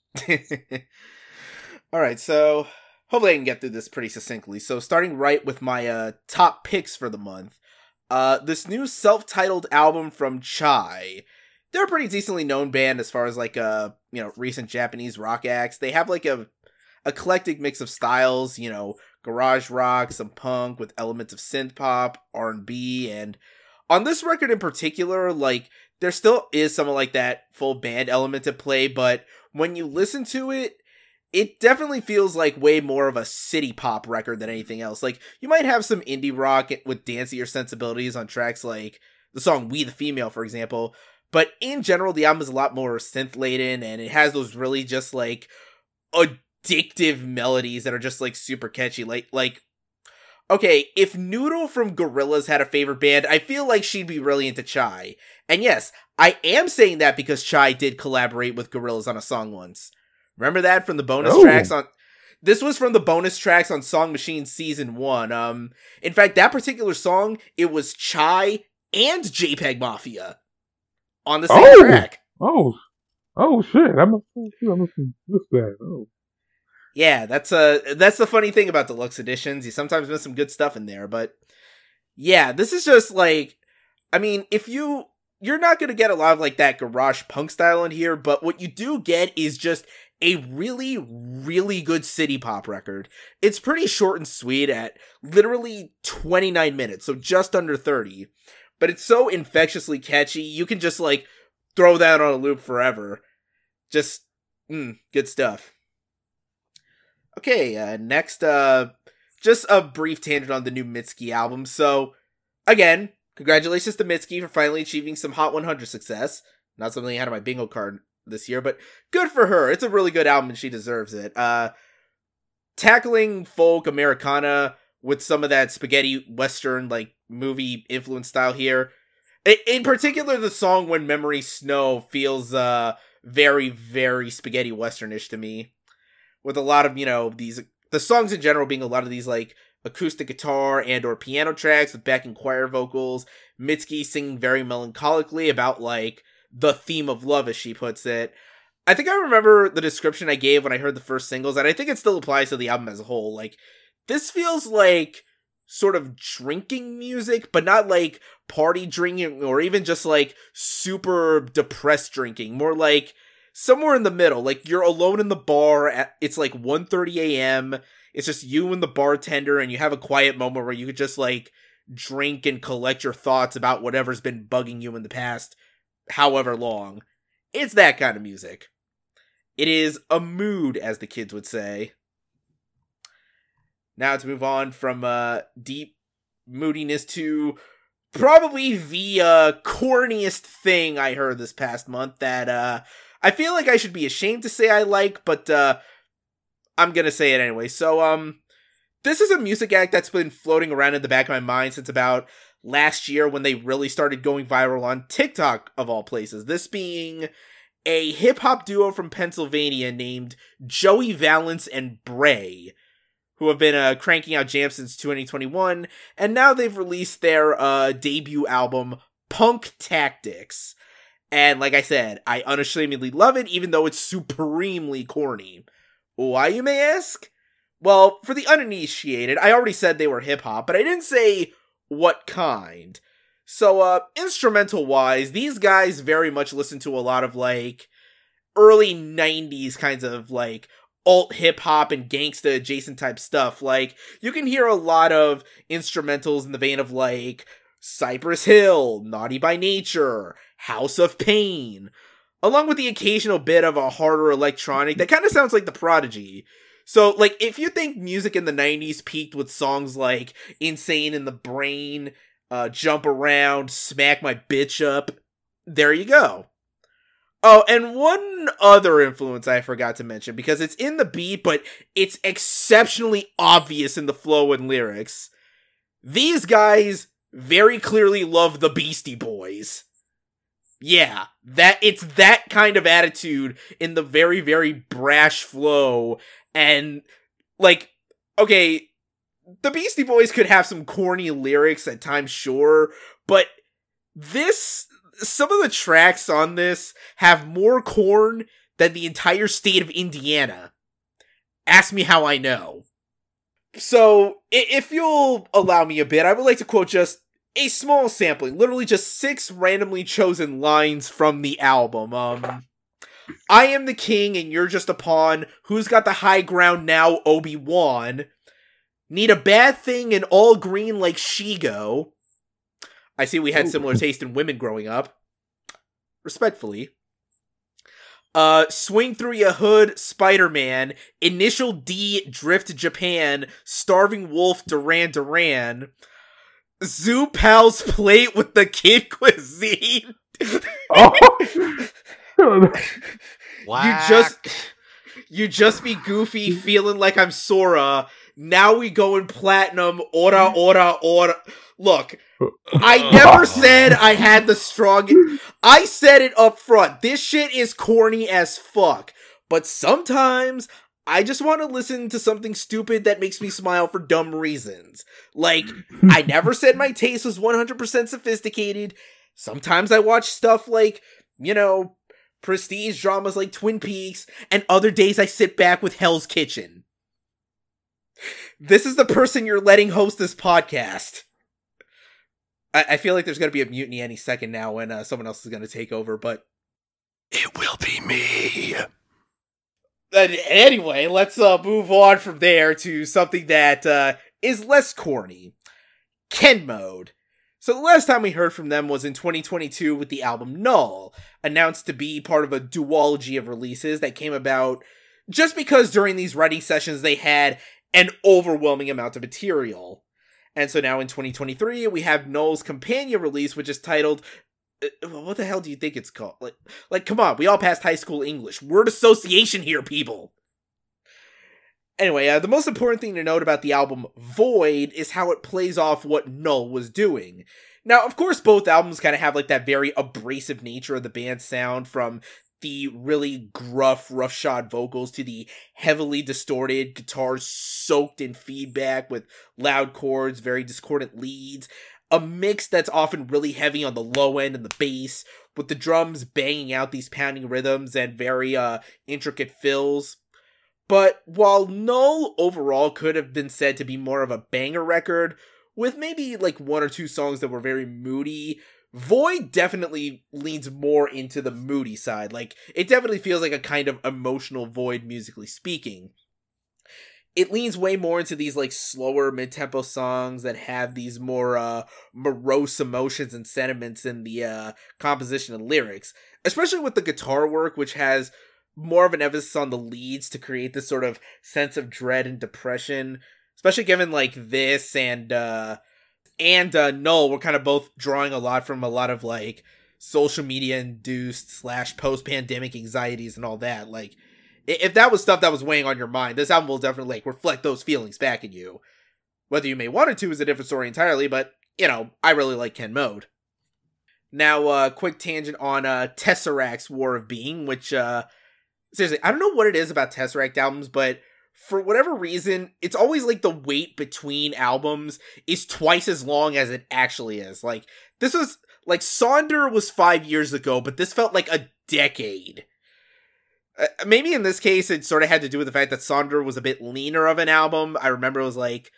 Alright, so hopefully I can get through this pretty succinctly. So starting right with my top picks for the month. This new self-titled album from Chai. They're a pretty decently known band as far as like recent Japanese rock acts. They have like a eclectic mix of styles, garage rock, some punk with elements of synth pop, R&B, and on this record in particular, like there still is some of like that full band element at play, but when you listen to it, it definitely feels like way more of a city pop record than anything else. Like, you might have some indie rock with dancier sensibilities on tracks like the song We the Female, for example, but in general, the album is a lot more synth-laden, and it has those really just, like, addictive melodies that are just, like, super catchy. Like, okay, if Noodle from Gorillaz had a favorite band, I feel like she'd be really into Chai. And yes, I am saying that because Chai did collaborate with Gorillaz on a song once. Remember that from the bonus tracks on... This was from the bonus tracks on Song Machine Season 1. In fact, that particular song, it was Chai and JPEG Mafia on the same track. Oh, shit. I must miss that. Oh. Yeah, that's the funny thing about deluxe editions. You sometimes miss some good stuff in there, but yeah, this is just like... I mean, you're not going to get a lot of like that garage punk style in here, but what you do get is just a really, really good city pop record. It's pretty short and sweet at literally 29 minutes, so just under 30. But it's so infectiously catchy, you can just like throw that on a loop forever. Just, good stuff. Okay, next, just a brief tangent on the new Mitski album. So, again, congratulations to Mitski for finally achieving some Hot 100 success. Not something I had on my bingo card this year, but good for her. It's a really good album and she deserves it. Tackling folk Americana with some of that spaghetti western like movie influence style here. In particular, the song When Memories Snow feels very, very spaghetti westernish to me. With a lot of, the songs in general being a lot of these like acoustic guitar and or piano tracks with backing choir vocals, Mitski singing very melancholically about like the theme of love, as she puts it. I think I remember the description I gave when I heard the first singles, and I think it still applies to the album as a whole. Like, this feels like sort of drinking music, but not like party drinking or even just like super depressed drinking. More like somewhere in the middle. Like, you're alone in the bar, it's like 1:30 a.m., it's just you and the bartender, and you have a quiet moment where you could just like drink and collect your thoughts about whatever's been bugging you in the past however long. It's that kind of music. It is a mood, as the kids would say. Now to move on from deep moodiness to probably the corniest thing I heard this past month that I feel like I should be ashamed to say I like, but I'm gonna say it anyway. So this is a music act that's been floating around in the back of my mind since about last year when they really started going viral on TikTok, of all places. This being a hip-hop duo from Pennsylvania named Joey Valence and Bray, who have been cranking out jams since 2021, and now they've released their debut album, Punk Tactics. And like I said, I unashamedly love it, even though it's supremely corny. Why, you may ask? Well, for the uninitiated, I already said they were hip-hop, but I didn't say what kind. So, instrumental-wise, these guys very much listen to a lot of, like, early 90s kinds of, like, alt-hip-hop and gangsta-adjacent type stuff. Like, you can hear a lot of instrumentals in the vein of, like, Cypress Hill, Naughty by Nature, House of Pain, along with the occasional bit of a harder electronic that kind of sounds like The Prodigy. So, like, if you think music in the 90s peaked with songs like Insane in the Brain, Jump Around, Smack My Bitch Up, there you go. Oh, and one other influence I forgot to mention, because it's in the beat, but it's exceptionally obvious in the flow and lyrics. These guys very clearly love the Beastie Boys. Yeah, it's that kind of attitude in the very, very brash flow. And, like, okay, the Beastie Boys could have some corny lyrics at times, sure, but this some of the tracks on this have more corn than the entire state of Indiana. Ask me how I know. So, if you'll allow me a bit, I would like to quote just a small sampling, literally just 6 randomly chosen lines from the album. I am the king and you're just a pawn. Who's got the high ground now, Obi-Wan? Need a bad thing and all green like Shigo. I see we had similar taste in women growing up. Respectfully. Swing through your hood, Spider-Man. Initial D, Drift Japan. Starving Wolf, Duran Duran. Zoo Pal's plate with the kid cuisine. You just be goofy, feeling like I'm Sora. Now we going platinum. Ora. Look, I never said I had the strongest. I said it up front. This shit is corny as fuck. But sometimes I just want to listen to something stupid that makes me smile for dumb reasons. Like, I never said my taste was 100% sophisticated. Sometimes I watch stuff like, prestige dramas like Twin Peaks, and other days I sit back with Hell's Kitchen. This is the person you're letting host this podcast. I feel like there's going to be a mutiny any second now when someone else is going to take over, but... It will be me. Anyway, let's move on from there to something that is less corny. Ken Mode. So the last time we heard from them was in 2022 with the album Null, announced to be part of a duology of releases that came about just because during these writing sessions they had an overwhelming amount of material. And so now in 2023, we have Null's companion release, which is titled... what the hell do you think it's called? Like, come on, we all passed high school English. Word association here, people! Anyway, the most important thing to note about the album Void is how it plays off what Null was doing. Now, of course, both albums kind of have like that very abrasive nature of the band's sound, from the really gruff, roughshod vocals to the heavily distorted guitars soaked in feedback with loud chords, very discordant leads, a mix that's often really heavy on the low end and the bass, with the drums banging out these pounding rhythms and very intricate fills. But while Null overall could have been said to be more of a banger record, with maybe like 1 or 2 songs that were very moody, Void definitely leans more into the moody side. Like, it definitely feels like a kind of emotional Void, musically speaking. It leans way more into these like slower mid-tempo songs that have these more morose emotions and sentiments in the composition and lyrics, especially with the guitar work, which has more of an emphasis on the leads to create this sort of sense of dread and depression, especially given like this and Null were kind of both drawing a lot from a lot of like social media induced / post-pandemic anxieties and all that. Like, if that was stuff that was weighing on your mind, this album will definitely like reflect those feelings back at you. Whether you may want it to is a different story entirely, but I really like Ken Mode. Now, quick tangent on Tesseract's War of Being, which seriously, I don't know what it is about Tesseract albums, but for whatever reason, it's always like the wait between albums is twice as long as it actually is. Like, this was, like, Sonder was 5 years ago, but this felt like a decade. Maybe in this case, it sort of had to do with the fact that Sonder was a bit leaner of an album. I remember it was like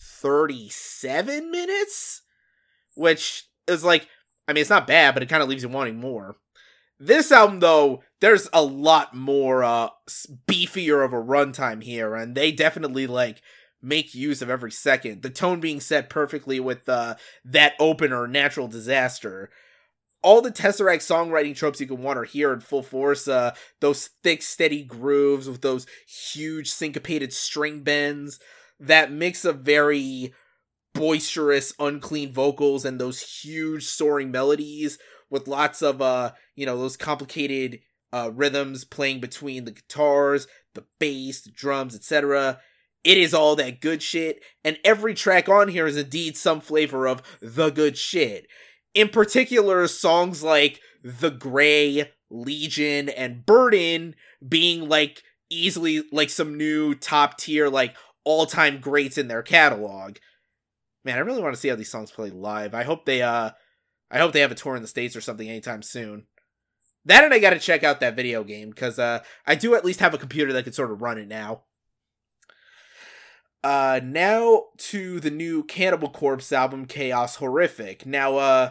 37 minutes, which is like, I mean, it's not bad, but it kind of leaves you wanting more. This album, though, there's a lot more beefier of a runtime here, and they definitely like make use of every second. The tone being set perfectly with that opener, Natural Disaster. All the Tesseract songwriting tropes you can want are here in full force. Those thick, steady grooves with those huge syncopated string bends. That mix of very boisterous, unclean vocals and those huge soaring melodies with lots of, those complicated rhythms playing between the guitars, the bass, the drums, etc. It is all that good shit, and every track on here is indeed some flavor of the good shit. In particular, songs like The Gray, Legion, and Burden being, like, easily, like, some new top-tier, like, all-time greats in their catalog. Man, I really want to see how these songs play live. I hope they I hope they have a tour in the States or something anytime soon. That, and I gotta check out that video game, because I do at least have a computer that can sort of run it now. Now to the new Cannibal Corpse album, Chaos Horrific. Now,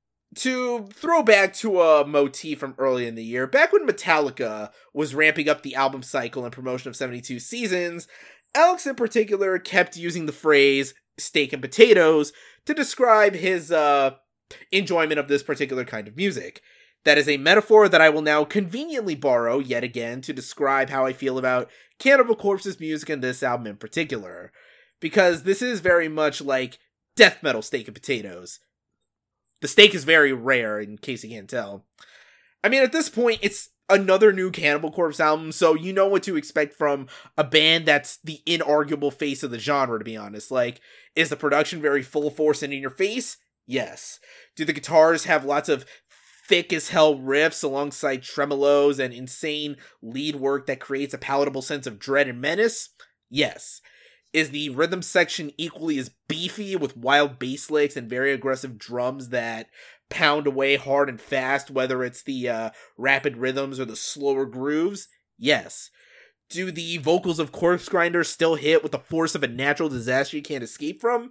to throw back to a motif from early in the year, back when Metallica was ramping up the album cycle and promotion of 72 Seasons, Alex in particular kept using the phrase steak and potatoes to describe his enjoyment of this particular kind of music. That is a metaphor that I will now conveniently borrow yet again to describe how I feel about Cannibal Corpse's music and this album in particular. Because this is very much like death metal steak and potatoes. The steak is very rare, in case you can't tell. I mean, at this point, it's another new Cannibal Corpse album, so you know what to expect from a band that's the inarguable face of the genre, to be honest. Like, is the production very full force and in your face? Yes. Do the guitars have lots of thick as hell riffs alongside tremolos and insane lead work that creates a palatable sense of dread and menace? Yes. Is the rhythm section equally as beefy with wild bass licks and very aggressive drums that pound away hard and fast, whether it's the rapid rhythms or the slower grooves? Yes. Do the vocals of Corpse Grinder still hit with the force of a natural disaster you can't escape from?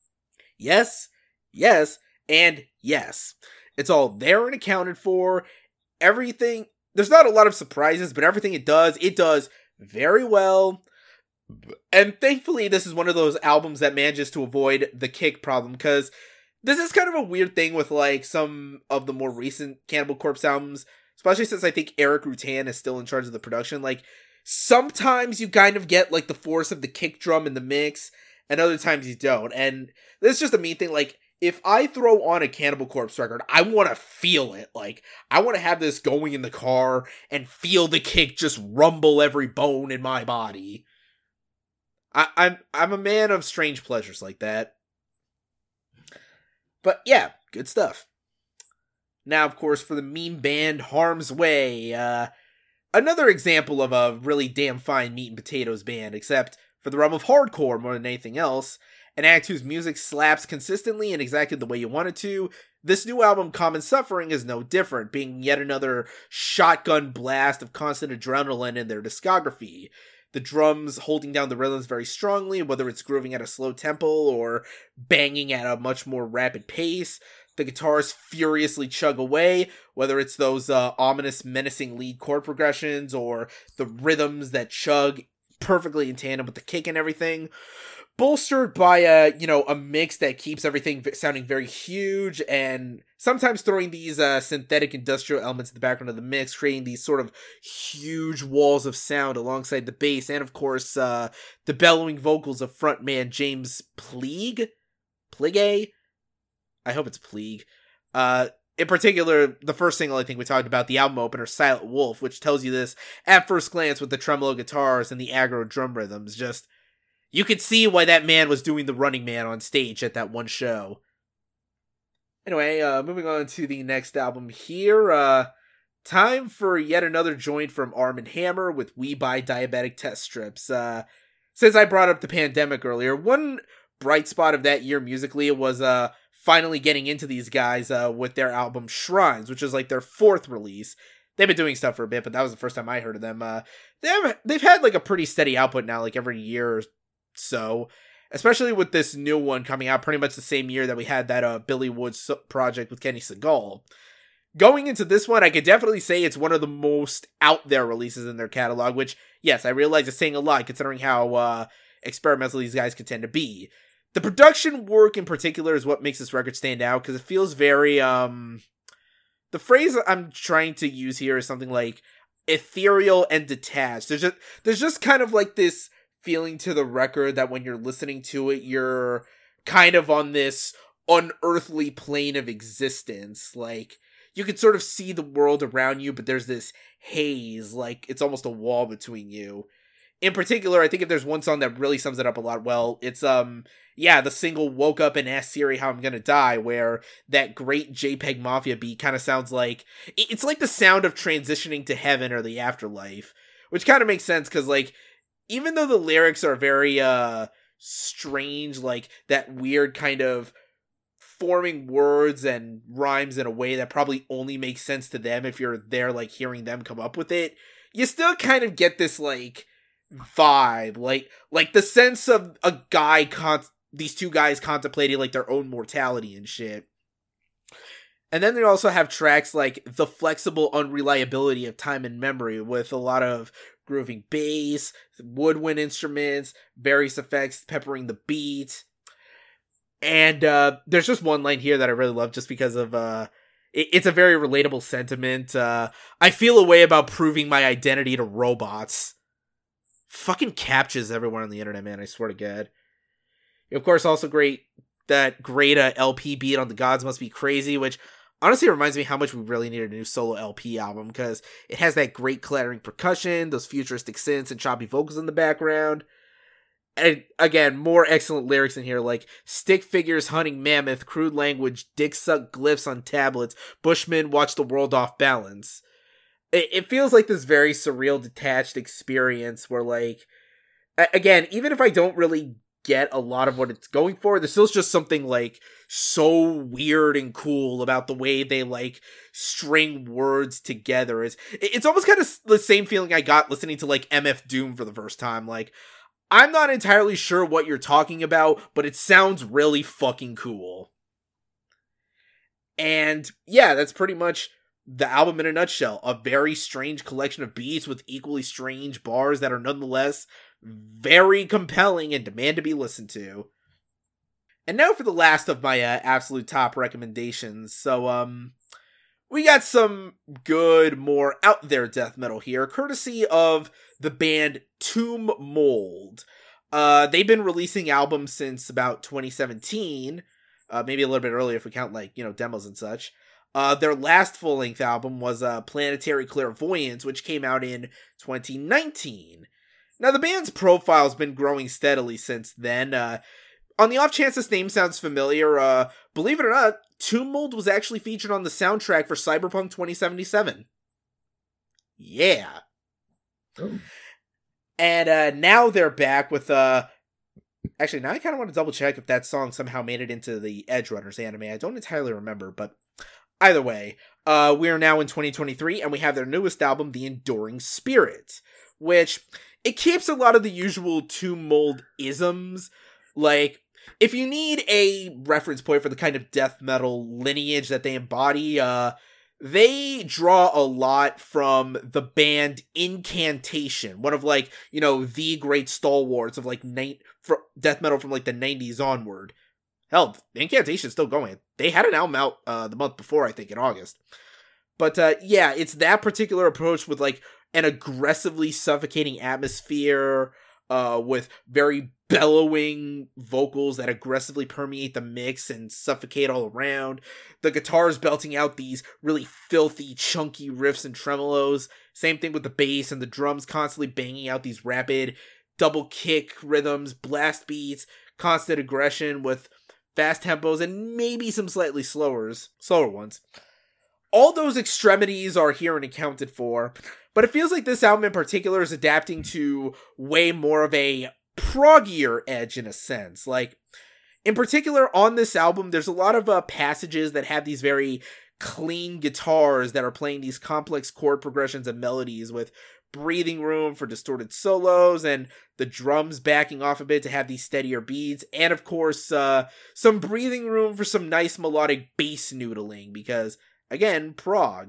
Yes, yes, and yes. It's all there and accounted for. Everything, there's not a lot of surprises, but everything it does very well. And thankfully, this is one of those albums that manages to avoid the kick problem, because this is kind of a weird thing with, like, some of the more recent Cannibal Corpse albums, especially since I think Eric Rutan is still in charge of the production. Like, sometimes you kind of get, like, the force of the kick drum in the mix, and other times you don't. And this is just a mean thing, like, if I throw on a Cannibal Corpse record, I want to feel it. Like, I want to have this going in the car and feel the kick just rumble every bone in my body. I'm a man of strange pleasures like that. But yeah, good stuff. Now, of course, for the meme band Harm's Way, another example of a really damn fine meat and potatoes band, except for the realm of hardcore more than anything else. An act whose music slaps consistently and exactly the way you want it to. This new album, Common Suffering, is no different, being yet another shotgun blast of constant adrenaline in their discography. The drums holding down the rhythms very strongly, whether it's grooving at a slow tempo or banging at a much more rapid pace. The guitars furiously chug away, whether it's those ominous, menacing lead chord progressions or the rhythms that chug perfectly in tandem with the kick and everything. Bolstered by a mix that keeps everything sounding very huge, and sometimes throwing these synthetic industrial elements in the background of the mix, creating these sort of huge walls of sound alongside the bass, and of course the bellowing vocals of frontman James Pleag? Pligay? I hope it's Pleag. In particular, the first single I think we talked about, the album opener, Silent Wolf, which tells you this at first glance with the tremolo guitars and the aggro drum rhythms. Just, you could see why that man was doing the Running Man on stage at that one show. Anyway, moving on to the next album here. Time for yet another joint from Arm & Hammer with We Buy Diabetic Test Strips. Since I brought up the pandemic earlier, one bright spot of that year musically was finally getting into these guys with their album Shrines, which is like their fourth release. They've been doing stuff for a bit, but that was the first time I heard of them. They've had like a pretty steady output now, like every year or so, especially with this new one coming out pretty much the same year that we had that Billy Woods project with Kenny Segal. Going into this one, I could definitely say it's one of the most out there releases in their catalog, which, yes, I realize is saying a lot considering how experimental these guys can tend to be. The production work in particular is what makes this record stand out, because it feels very, the phrase I'm trying to use here is something like ethereal and detached. There's just kind of like this feeling to the record that when you're listening to it, you're kind of on this unearthly plane of existence. Like, you can sort of see the world around you, but there's this haze, like it's almost a wall between you. In particular, I think if there's one song that really sums it up a lot well, it's the single Woke Up and Asked Siri How I'm Gonna Die, where that great JPEG Mafia beat kind of sounds like, it's like the sound of transitioning to heaven or the afterlife, which kind of makes sense, because like, even though the lyrics are very strange, like that weird kind of forming words and rhymes in a way that probably only makes sense to them if you're there, like, hearing them come up with it, you still kind of get this, like, vibe. Like the sense of a guy, these two guys contemplating, like, their own mortality and shit. And then they also have tracks like The Flexible Unreliability of Time and Memory, with a lot of grooving bass, woodwind instruments, various effects peppering the beat. And there's just one line here that I really love just because of it's a very relatable sentiment. I feel a way about proving my identity to robots. Fucking captures everyone on the internet, man, I swear to God. Of course, also great LP beat on The Gods Must Be Crazy, which honestly reminds me how much we really need a new solo LP album, because it has that great clattering percussion, those futuristic synths and choppy vocals in the background. And again, more excellent lyrics in here, like stick figures hunting mammoth, crude language, dick suck glyphs on tablets, Bushmen watch the world off balance. It feels like this very surreal, detached experience where, like, again, even if I don't really get a lot of what it's going for, there's still just something, like, so weird and cool about the way they, like, string words together. It's almost kind of the same feeling I got listening to, like, MF Doom for the first time. Like, I'm not entirely sure what you're talking about, but it sounds really fucking cool. And yeah, that's pretty much the album in a nutshell. A very strange collection of beats with equally strange bars that are nonetheless very compelling and demand to be listened to. And now for the last of my absolute top recommendations. So, we got some good, more out there death metal here, courtesy of the band Tomb Mold. They've been releasing albums since about 2017, maybe a little bit earlier if we count, like, demos and such. Their last full-length album was Planetary Clairvoyance, which came out in 2019. Now, the band's profile's been growing steadily since then. On the off chance this name sounds familiar, believe it or not, Tomb Mold was actually featured on the soundtrack for Cyberpunk 2077. Yeah. Oh. And now they're back with, actually, now I kind of want to double check if that song somehow made it into the Edgerunners anime. I don't entirely remember, but either way, we are now in 2023, and we have their newest album, The Enduring Spirit, which it keeps a lot of the usual Tomb Mold isms. Like, if you need a reference point for the kind of death metal lineage that they embody, they draw a lot from the band Incantation, one of, like, the great stalwarts of, like, death metal from, like, the 90s onward. Hell, Incantation's still going. They had an album out the month before, I think, in August. But, yeah, it's that particular approach with, like, an aggressively suffocating atmosphere, with very bellowing vocals that aggressively permeate the mix and suffocate all around. The guitars belting out these really filthy, chunky riffs and tremolos. Same thing with the bass and the drums constantly banging out these rapid double kick rhythms, blast beats, constant aggression with fast tempos, and maybe some slightly slower ones. All those extremities are here and accounted for, but it feels like this album in particular is adapting to way more of a proggier edge in a sense. Like, in particular on this album, there's a lot of passages that have these very clean guitars that are playing these complex chord progressions and melodies with breathing room for distorted solos, and the drums backing off a bit to have these steadier beats, and of course, some breathing room for some nice melodic bass noodling, because, again, prog.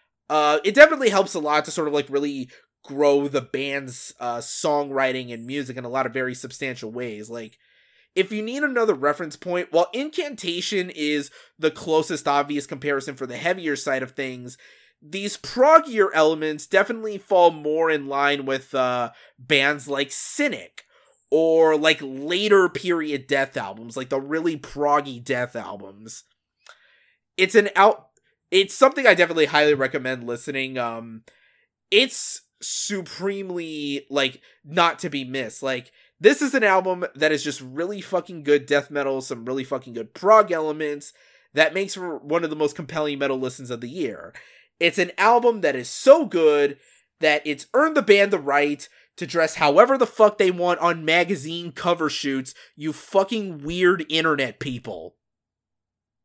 It definitely helps a lot to sort of, like, really grow the band's songwriting and music in a lot of very substantial ways. Like, if you need another reference point, while Incantation is the closest obvious comparison for the heavier side of things, these proggier elements definitely fall more in line with bands like Cynic, or like later period death albums, like the really proggy death albums. It's something I definitely highly recommend listening. It's supremely, like, not to be missed. Like, this is an album that is just really fucking good death metal, some really fucking good prog elements, that makes for one of the most compelling metal listens of the year. It's an album that is so good that it's earned the band the right to dress however the fuck they want on magazine cover shoots, you fucking weird internet people.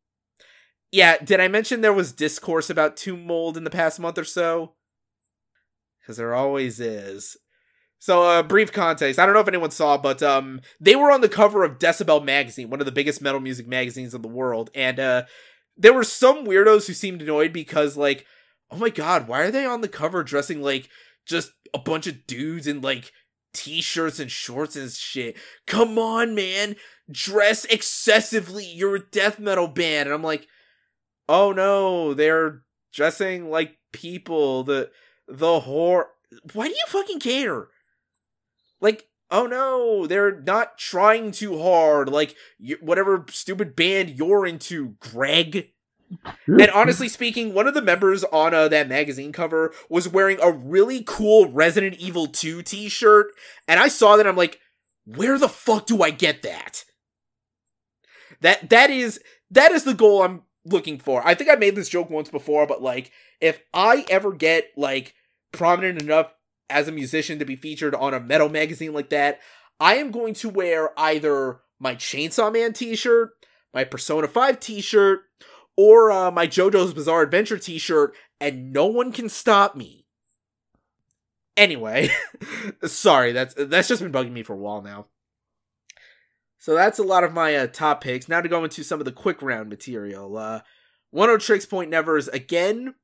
Yeah, did I mention there was discourse about Tomb Mold in the past month or so? Because there always is. So, brief context. I don't know if anyone saw, but they were on the cover of Decibel magazine, one of the biggest metal music magazines in the world, and there were some weirdos who seemed annoyed because, like, oh my god, why are they on the cover dressing like just a bunch of dudes in like t-shirts and shorts and shit? Come on, man, dress excessively. You're a death metal band. And I'm like, oh no, they're dressing like people. The whore. Why do you fucking care? Like, oh no, they're not trying too hard. Like, whatever stupid band you're into, Greg. And honestly speaking, one of the members on that magazine cover was wearing a really cool Resident Evil 2 t-shirt. And I saw that, I'm like, where the fuck do I get that? That is the goal I'm looking for. I think I made this joke once before, but like, if I ever get like prominent enough as a musician to be featured on a metal magazine like that, I am going to wear either my Chainsaw Man t-shirt, my Persona 5 t-shirt, or my JoJo's Bizarre Adventure t-shirt, and no one can stop me. Anyway, sorry, that's just been bugging me for a while now. So that's a lot of my top picks. Now to go into some of the quick round material. One Oneohtrix Point Nevers again,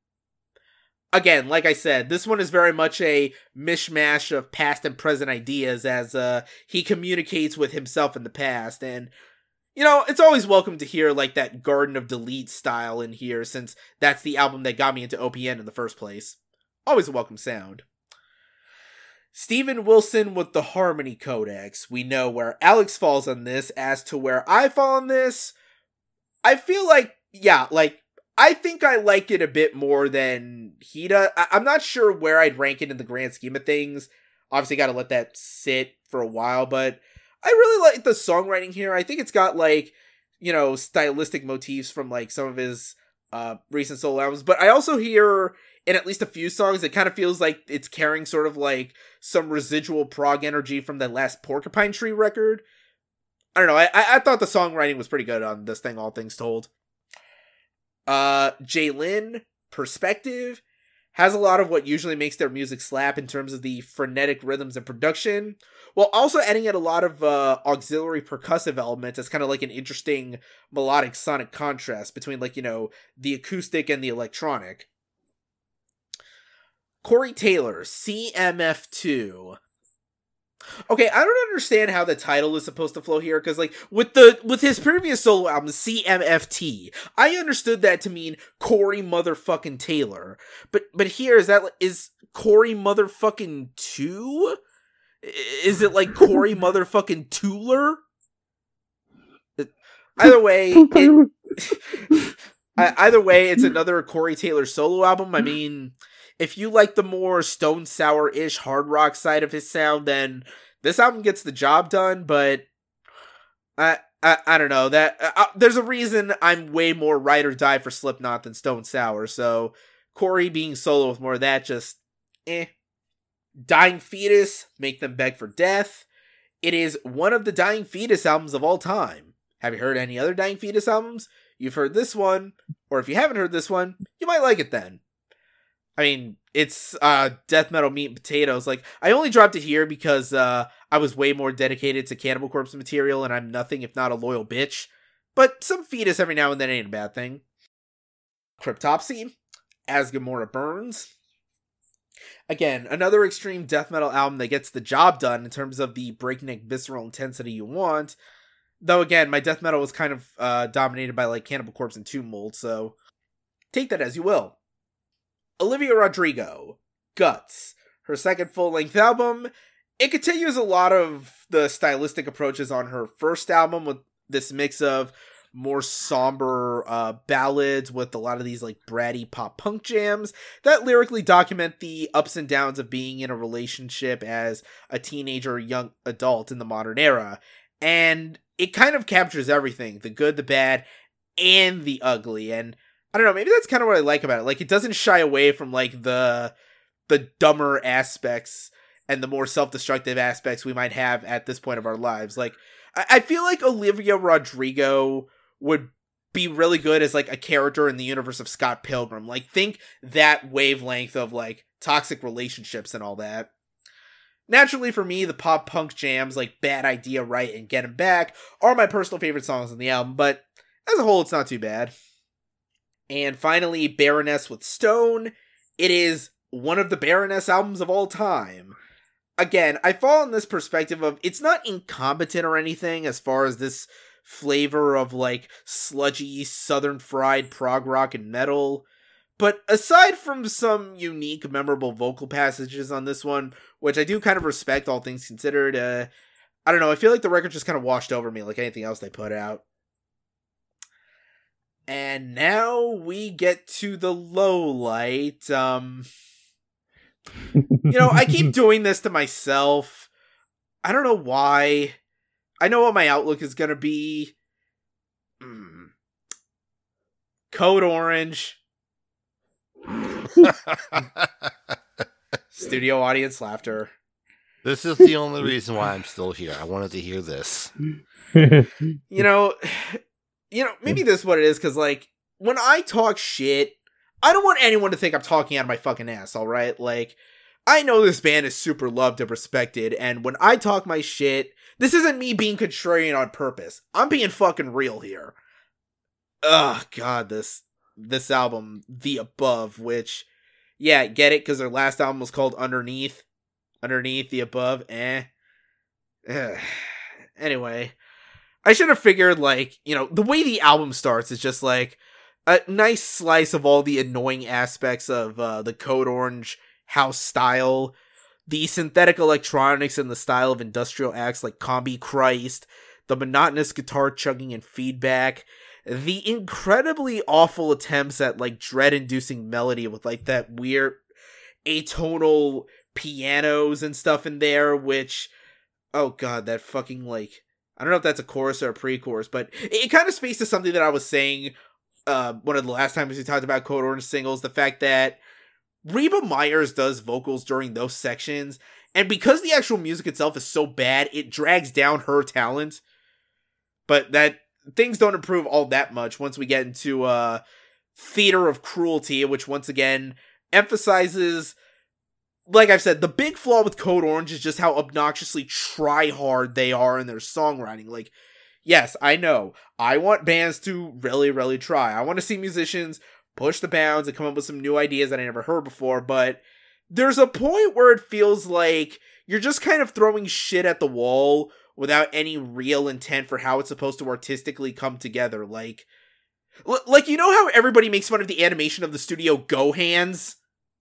like I said, this one is very much a mishmash of past and present ideas as he communicates with himself in the past. And, you know, it's always welcome to hear, like, that Garden of Delete style in here, since that's the album that got me into OPN in the first place. Always a welcome sound. Steven Wilson with the Harmony Codex. We know where Alex falls on this. As to where I fall on this, I feel like, yeah, like, I think I like it a bit more than he does. I'm not sure where I'd rank it in the grand scheme of things. Obviously gotta let that sit for a while, but I really like the songwriting here. I think it's got, like, you know, stylistic motifs from, like, some of his recent solo albums. But I also hear, in at least a few songs, it kind of feels like it's carrying sort of, like, some residual prog energy from the last Porcupine Tree record. I don't know. I thought the songwriting was pretty good on this thing, all things told. Jaylin, Perspective, has a lot of what usually makes their music slap in terms of the frenetic rhythms and production, while also adding in a lot of auxiliary percussive elements as kind of like an interesting melodic sonic contrast between, like, you know, the acoustic and the electronic. Corey Taylor, CMF2. Okay, I don't understand how the title is supposed to flow here, because, like, with his previous solo album, CMFT, I understood that to mean Corey motherfucking Taylor. But here, is Corey motherfucking 2? Is it like Corey motherfucking Tooler? Either way, it's another Corey Taylor solo album. I mean, if you like the more Stone Sour-ish hard rock side of his sound, then this album gets the job done, but I don't know. There's a reason I'm way more ride or die for Slipknot than Stone Sour, so Corey being solo with more of that, just Dying Fetus, Make Them Beg for Death. It is one of the Dying Fetus albums of all time. Have you heard any other Dying Fetus albums? You've heard this one, or if you haven't heard this one, you might like it then. I mean, it's death metal meat and potatoes. Like, I only dropped it here because I was way more dedicated to Cannibal Corpse material, and I'm nothing if not a loyal bitch. But some Fetus every now and then ain't a bad thing. Cryptopsy, As Gomorrah Burns. Again, another extreme death metal album that gets the job done in terms of the breakneck visceral intensity you want. Though again, my death metal was kind of dominated by, like, Cannibal Corpse and Tomb Mold, so take that as you will. Olivia Rodrigo, Guts, her second full-length album. It continues a lot of the stylistic approaches on her first album, with this mix of more somber ballads with a lot of these, like, bratty pop-punk jams that lyrically document the ups and downs of being in a relationship as a teenager or young adult in the modern era. And it kind of captures everything, the good, the bad, and the ugly, and I don't know, maybe that's kind of what I like about it. Like, it doesn't shy away from, like, the dumber aspects and the more self-destructive aspects we might have at this point of our lives. Like, I feel like Olivia Rodrigo would be really good as like a character in the universe of Scott Pilgrim. Like, think that wavelength of like toxic relationships and all that. Naturally, for me, the pop punk jams like Bad Idea Right and Get 'Em Back are my personal favorite songs on the album, but as a whole, it's not too bad. And finally, Baroness with Stone. It is one of the Baroness albums of all time. Again, I fall in this perspective of it's not incompetent or anything as far as this flavor of like sludgy, southern fried prog rock and metal. But aside from some unique, memorable vocal passages on this one, which I do kind of respect all things considered, I don't know, I feel like the record just kind of washed over me like anything else they put out. And now we get to the low light. I keep doing this to myself. I don't know why. I know what my outlook is gonna be. Code Orange. Studio audience laughter. This is the only reason why I'm still here. I wanted to hear this. Maybe this is what it is, because, like, when I talk shit, I don't want anyone to think I'm talking out of my fucking ass, alright? Like, I know this band is super loved and respected, and when I talk my shit, this isn't me being contrarian on purpose. I'm being fucking real here. Ugh, God, this album, The Above, which, yeah, get it, because their last album was called Underneath. Underneath, The Above, Anyway, I should have figured, like, the way the album starts is just, like, a nice slice of all the annoying aspects of the Code Orange house style, the synthetic electronics and the style of industrial acts like Combi Christ, the monotonous guitar chugging and feedback, the incredibly awful attempts at, like, dread-inducing melody with, like, that weird atonal pianos and stuff in there, which, oh god, that fucking, like, I don't know if that's a chorus or a pre-chorus, but it kind of speaks to something that I was saying one of the last times we talked about Code Orange singles, the fact that Reba Myers does vocals during those sections, and because the actual music itself is so bad, it drags down her talent, but that things don't improve all that much once we get into Theater of Cruelty, which once again emphasizes, like I've said, the big flaw with Code Orange is just how obnoxiously try-hard they are in their songwriting. Like, yes, I know, I want bands to really, really try. I want to see musicians push the bounds and come up with some new ideas that I never heard before, but there's a point where it feels like you're just kind of throwing shit at the wall without any real intent for how it's supposed to artistically come together. Like, you know how everybody makes fun of the animation of the studio Go hands?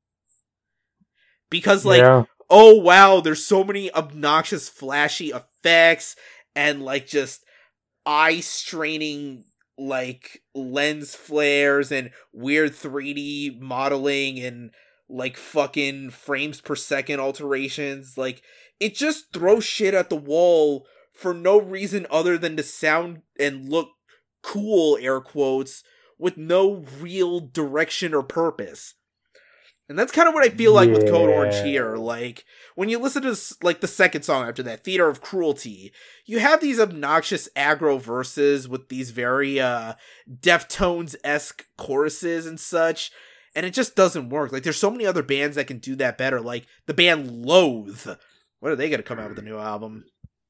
Because, like, Yeah. Oh wow, there's so many obnoxious flashy effects and, like, just eye-straining, like, lens flares and weird 3D modeling and, like, fucking frames per second alterations. Like, it just throws shit at the wall for no reason other than to sound and look cool, air quotes, with no real direction or purpose. And that's kind of what I feel like with Code Orange here. Like, when you listen to, like, the second song after that, Theater of Cruelty, you have these obnoxious aggro verses with these very Deftones-esque choruses and such, and it just doesn't work. Like, there's so many other bands that can do that better, like the band Loathe. When are they going to come out with a new album?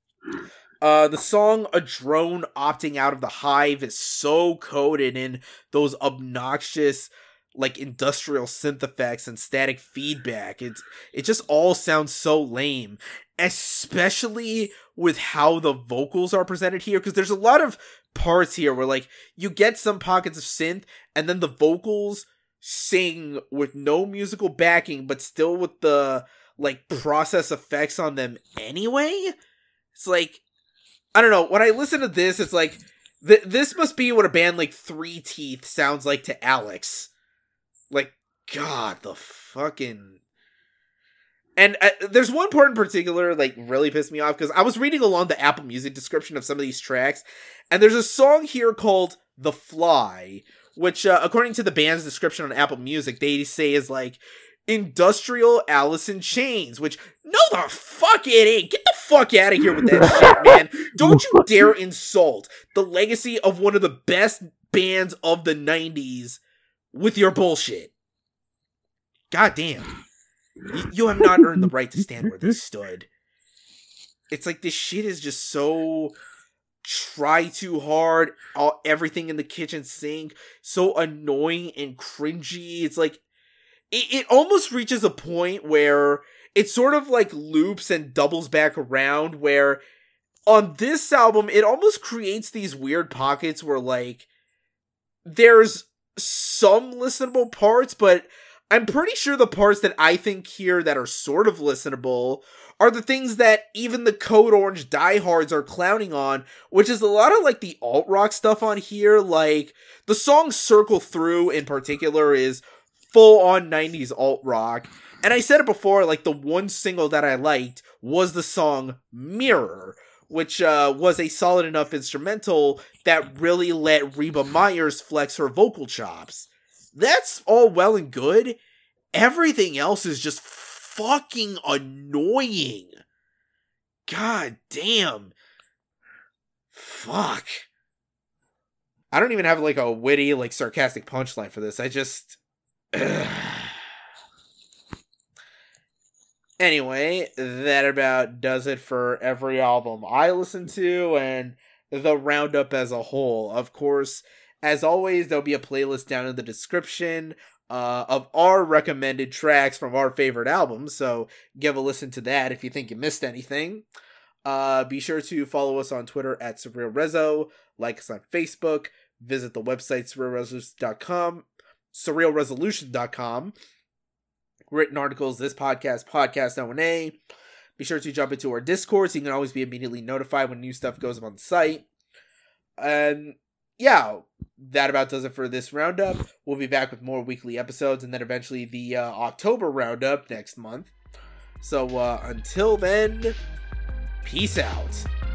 The song A Drone Opting Out of the Hive is so coded in those obnoxious, like, industrial synth effects and static feedback. It just all sounds so lame, especially with how the vocals are presented here, because there's a lot of parts here where, like, you get some pockets of synth and then the vocals sing with no musical backing but still with the, like, process effects on them anyway. It's like, I don't know, when I listen to this, it's like this must be what a band like Three Teeth sounds like to Alex. Like, God, the fucking... And there's one part in particular, like, really pissed me off, because I was reading along the Apple Music description of some of these tracks, and there's a song here called The Fly, which, according to the band's description on Apple Music, they say is, like, industrial Alice in Chains, which, no the fuck it ain't! Get the fuck out of here with that shit, man! Don't you dare insult the legacy of one of the best bands of the 90s with your bullshit. God damn. You have not earned the right to stand where they stood. It's like this shit is just so try too hard. Everything in the kitchen sink, so annoying and cringy. It's like, it almost reaches a point where it sort of like loops and doubles back around, where on this album, it almost creates these weird pockets where like, there's some listenable parts, but I'm pretty sure the parts that I think here that are sort of listenable are the things that even the Code Orange diehards are clowning on, which is a lot of like the alt-rock stuff on here. Like, the song Circle Through in particular is full-on 90s alt-rock. And I said it before, like, the one single that I liked was the song Mirror, which was a solid enough instrumental that really let Reba Myers flex her vocal chops. That's all well and good. Everything else is just fucking annoying. God damn. Fuck. I don't even have like a witty, like sarcastic punchline for this. I just... Anyway, that about does it for every album I listen to and the roundup as a whole. Of course, as always, there'll be a playlist down in the description of our recommended tracks from our favorite albums, so give a listen to that if you think you missed anything. Be sure to follow us on Twitter at SurrealRezo, like us on Facebook, visit the website surrealresolution.com, written articles, this podcast O&A. Be sure to jump into our Discord so you can always be immediately notified when new stuff goes up on the site. And yeah, that about does it for this roundup. We'll be back with more weekly episodes and then eventually the October roundup next month. So until then, peace out.